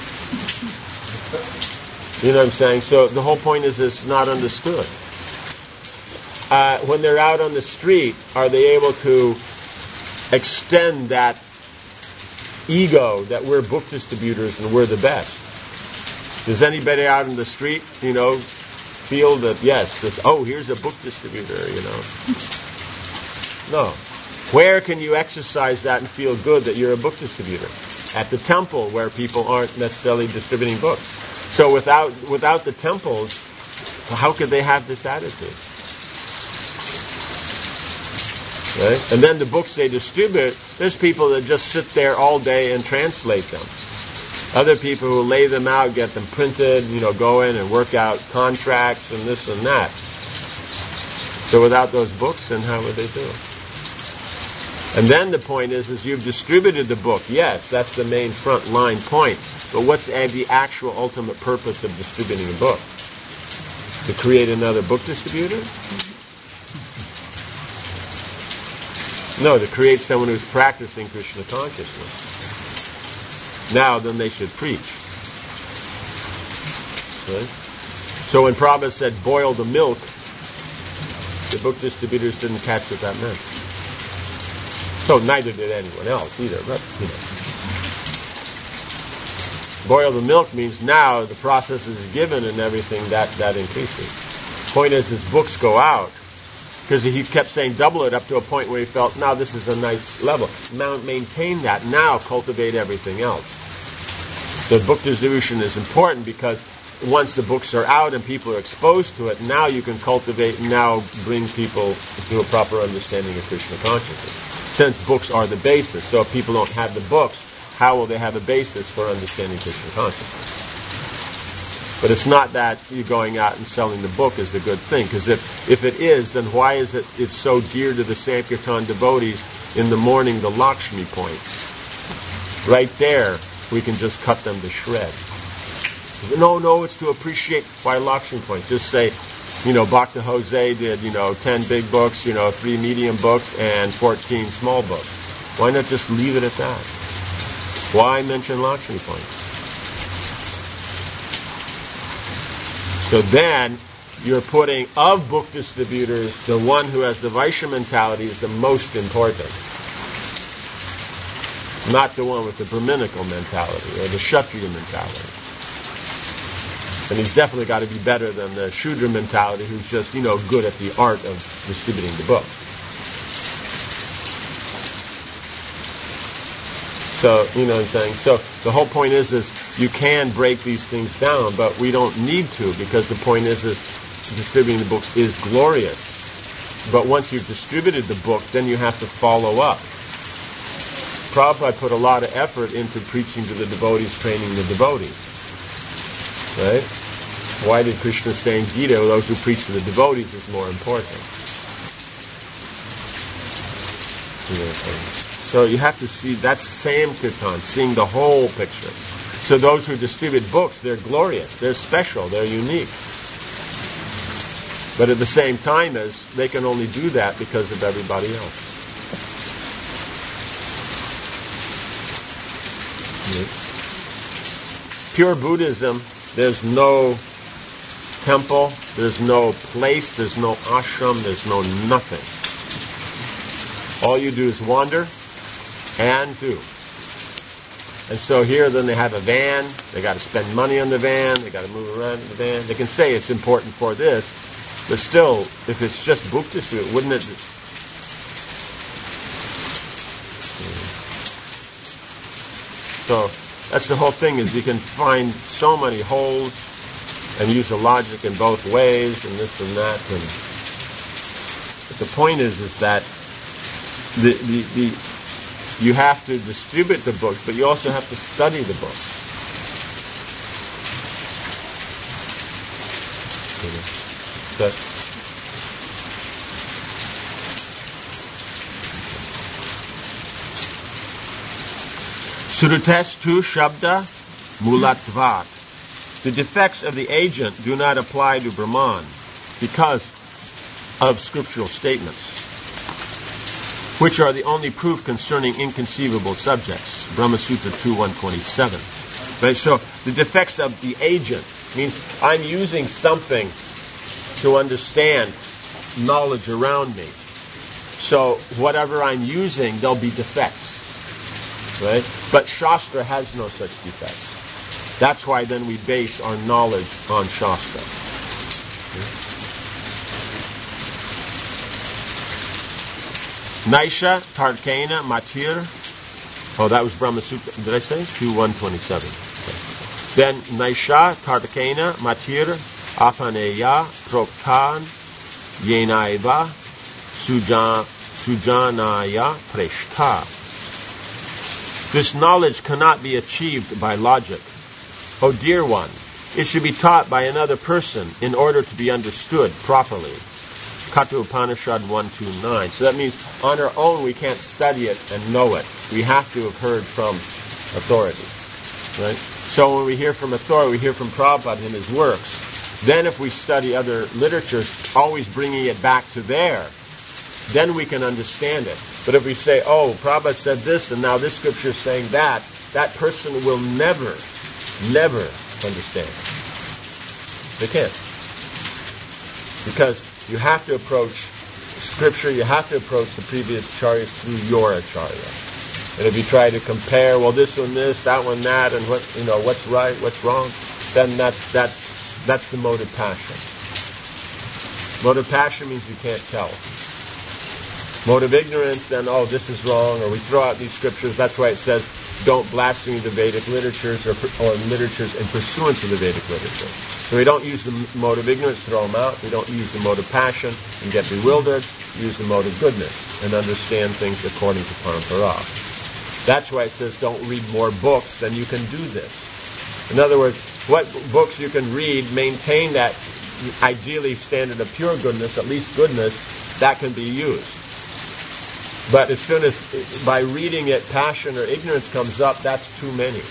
You know what I'm saying? So the whole point is it's not understood. Uh, when they're out on the street, are they able to extend that ego that we're book distributors and we're the best? Does anybody out in the street, you know, feel that, yes, this, oh, here's a book distributor, you know? No. Where can you exercise that and feel good that you're a book distributor? At the temple, where people aren't necessarily distributing books. So without without the temples, how could they have this attitude? Right? And then the books they distribute, there's people that just sit there all day and translate them. Other people who lay them out, get them printed, you know, go in and work out contracts and this and that. So without those books, then how would they do it? And then the point is, is you've distributed the book. Yes, that's the main front line point. But what's the actual ultimate purpose of distributing a book? To create another book distributor? No, to create someone who's practicing Krishna consciousness. Now, then they should preach. Right? So when Prabhupada said, boil the milk, the book distributors didn't catch what that meant. So neither did anyone else either, but, you know. Boil the milk means now the process is given and everything, that, that increases. Point is, his books go out, because he kept saying double it up to a point where he felt, now this is a nice level. Now maintain that, now cultivate everything else. The book distribution is important because once the books are out and people are exposed to it, now you can cultivate and now bring people to a proper understanding of Krishna consciousness. Since books are the basis, so if people don't have the books, how will they have a basis for understanding Krishna consciousness? But it's not that you're going out and selling the book is the good thing, because if, if it is, then why is it it's so dear to the Sankirtan devotees in the morning, the Lakshmi points? Right there, we can just cut them to shreds. No, no, it's to appreciate why Lakshmi points. Just say, you know, Bhakta Jose did, you know, ten big books, you know, three medium books, and fourteen small books. Why not just leave it at that? Why mention Lakshmi points? So then, you're putting, of book distributors, the one who has the Vaishya mentality is the most important. Not the one with the Brahminical mentality, or the Kshatriya mentality. And he's definitely got to be better than the Shudra mentality, who's just, you know, good at the art of distributing the book. So, you know what I'm saying? So, the whole point is, is you can break these things down, but we don't need to, because the point is, is distributing the books is glorious. But once you've distributed the book, then you have to follow up. Prabhupada put a lot of effort into preaching to the devotees, training the devotees. Right? Why did Krishna say in Gita, those who preach to the devotees is more important? So you have to see that same kirtan, seeing the whole picture. So those who distribute books, they're glorious, they're special, they're unique. But at the same time as they can only do that because of everybody else. Pure Buddhism, there's no temple, there's no place, there's no ashram, there's no nothing. All you do is wander and do. And so here then they have a van, they got to spend money on the van, they got to move around in the van. They can say it's important for this, but still, if it's just book distribution, wouldn't it... So that's the whole thing, is you can find so many holes and use the logic in both ways and this and that. And but the point is, is that the, the, the you have to distribute the books, but you also have to study the books. So, Srutestu Shabda Mulatvat. The defects of the agent do not apply to Brahman because of scriptural statements, which are the only proof concerning inconceivable subjects. Brahma Sutra two one twenty-seven. Right? So the defects of the agent means I'm using something to understand knowledge around me. So whatever I'm using, there'll be defects. Right? But Shastra has no such defects. That's why then we base our knowledge on Shastra. Naisha Tarkena Matir. Oh, that was Brahma Sutra. Did I say? two one twenty-seven. Okay. Then Naisha Tarkena Matir Apaneya Proktan Yenaiva Sujan, Sujanaya Preshta. This knowledge cannot be achieved by logic. O dear one, it should be taught by another person in order to be understood properly. Katha Upanishad one twenty-nine. So that means on our own we can't study it and know it. We have to have heard from authority. Right? So when we hear from authority, we hear from Prabhupada in his works. Then if we study other literatures, always bringing it back to there, then we can understand it. But if we say, oh, Prabhupada said this and now this scripture is saying that, that person will never, never understand. They can't. Because you have to approach scripture, you have to approach the previous acharya through your acharya. And if you try to compare, well, this one this, that one that, and what you know, what's right, what's wrong, then that's that's that's the mode of passion. Mode of passion means you can't tell. Mode of ignorance, then, oh, this is wrong, or we throw out these scriptures. That's why it says, don't blaspheme the Vedic literatures or, or literatures in pursuance of the Vedic literature. So we don't use the mode of ignorance, throw them out. We don't use the mode of passion and get bewildered. We use the mode of goodness and understand things according to Parampara. That's why it says, don't read more books than you can do this. In other words, what books you can read maintain that ideally standard of pure goodness, at least goodness, that can be used. But as soon as, by reading it, passion or ignorance comes up, that's too many.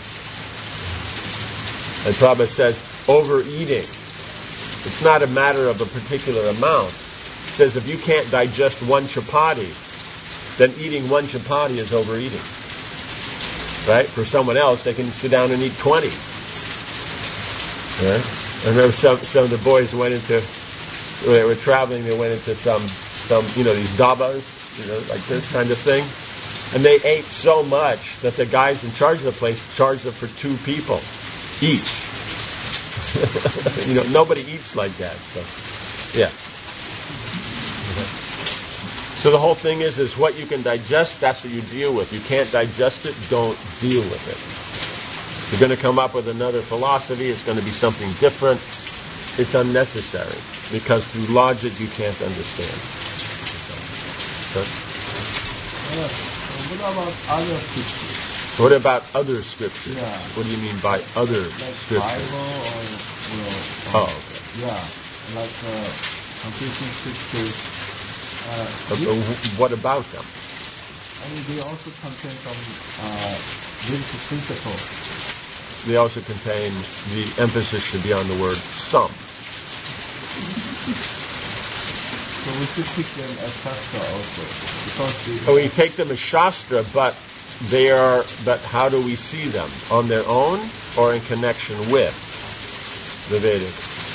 And Prabhupada says, overeating. It's not a matter of a particular amount. It says if you can't digest one chapati, then eating one chapati is overeating. Right? For someone else, they can sit down and eat twenty. Right? I remember some, some of the boys went into, when they were traveling, they went into some, some, you know, these dabas, you know, like this kind of thing. And they ate so much that the guys in charge of the place charged them for two people each. You know, nobody eats like that. So, yeah. Okay. So the whole thing is, is what you can digest, that's what you deal with. You can't digest it, don't deal with it. You're going to come up with another philosophy, it's going to be something different. It's unnecessary, because through logic you can't understand. Okay. Yeah. what about other scriptures? What about other scriptures? Yeah. What do you mean by other Like scriptures? Bible or, you know, Oh, or- okay. yeah, like uh, Confucian scriptures. Uh, Uh, these- uh, what about them? I mean, they also contain some uh, beautiful principles. They also contain, the emphasis should be on the word some. So we should take them as Shastra also. Because we, So we take them as Shastra, but they are, but how do we see them? On their own or in connection with the Vedic?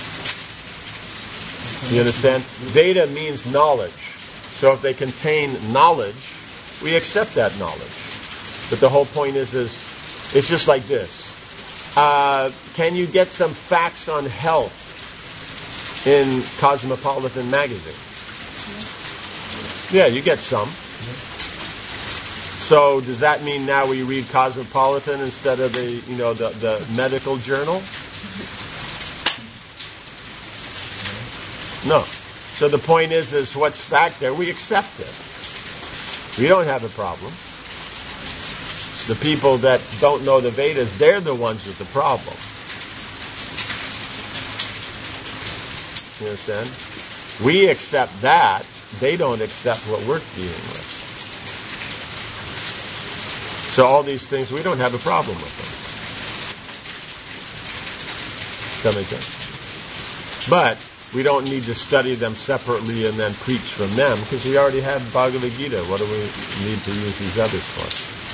You understand? Veda means knowledge. So if they contain knowledge, we accept that knowledge. But the whole point is, is it's just like this. Uh, can you get some facts on health in Cosmopolitan magazine? Yeah, you get some. So does that mean now we read Cosmopolitan instead of the, you know, the, the medical journal? No. So the point is, is what's fact there, we accept it. We don't have a problem. The people that don't know the Vedas, they're the ones with the problem. You understand? We accept that. They don't accept what we're dealing with. So all these things, we don't have a problem with them. Does that make sense? But we don't need to study them separately and then preach from them, because we already have Bhagavad Gita. What do we need to use these others for?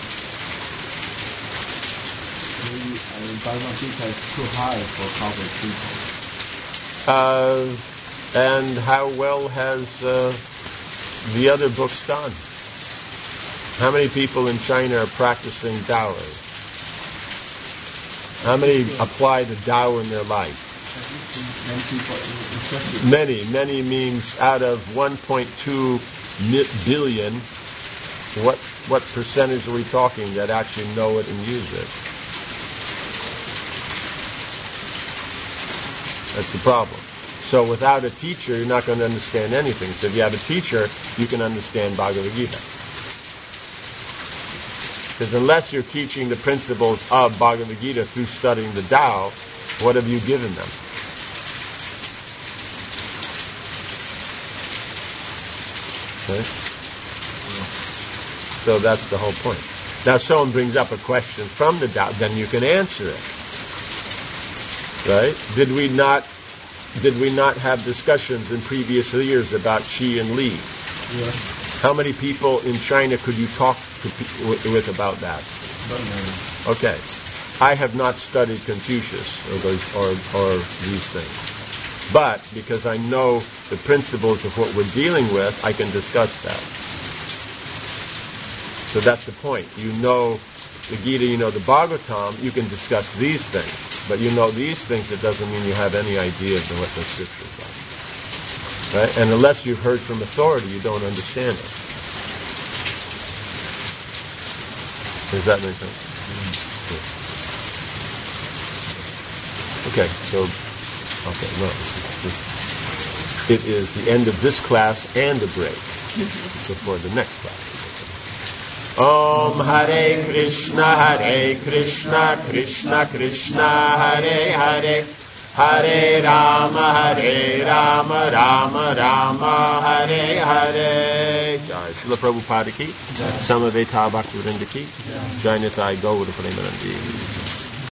maybe I mean, Bhagavad Gita is too high for common people. Uh, and how well has uh, the other books done? How many people in China are practicing Taoism? How many apply the Tao in their life? Many people, especially Many. Many means out of one point two mi- billion, what what percentage are we talking that actually know it and use it? That's the problem. So without a teacher, you're not going to understand anything. So if you have a teacher, you can understand Bhagavad Gita. Because unless you're teaching the principles of Bhagavad Gita through studying the Tao, what have you given them? Okay? So that's the whole point. Now if someone brings up a question from the Tao, then you can answer it. Right? Did we not did we not have discussions in previous years about Qi and Li? yeah, How many people in China could you talk to, pe- with, with about that? not many. Okay. I have not studied Confucius or, those, or, or these things. But because I know the principles of what we're dealing with, I can discuss that. So that's the point. You know the Gita, you know the Bhagavatam, you can discuss these things. But you know these things, it doesn't mean you have any idea of what the scriptures are. Right? And unless you've heard from authority, you don't understand it. Does that make sense? Good. Okay, so, okay, no, this, it is the end of this class and a break before the next class. Om Hare Krishna, Hare Krishna, Krishna Krishna, Hare Hare, Hare Rama, Hare Rama, Rama Rama, Hare Hare. Jai Srila Prabhupada ki, Samaveta Bhaktivinoda ki, Jai Nitai Gaura Premanandi.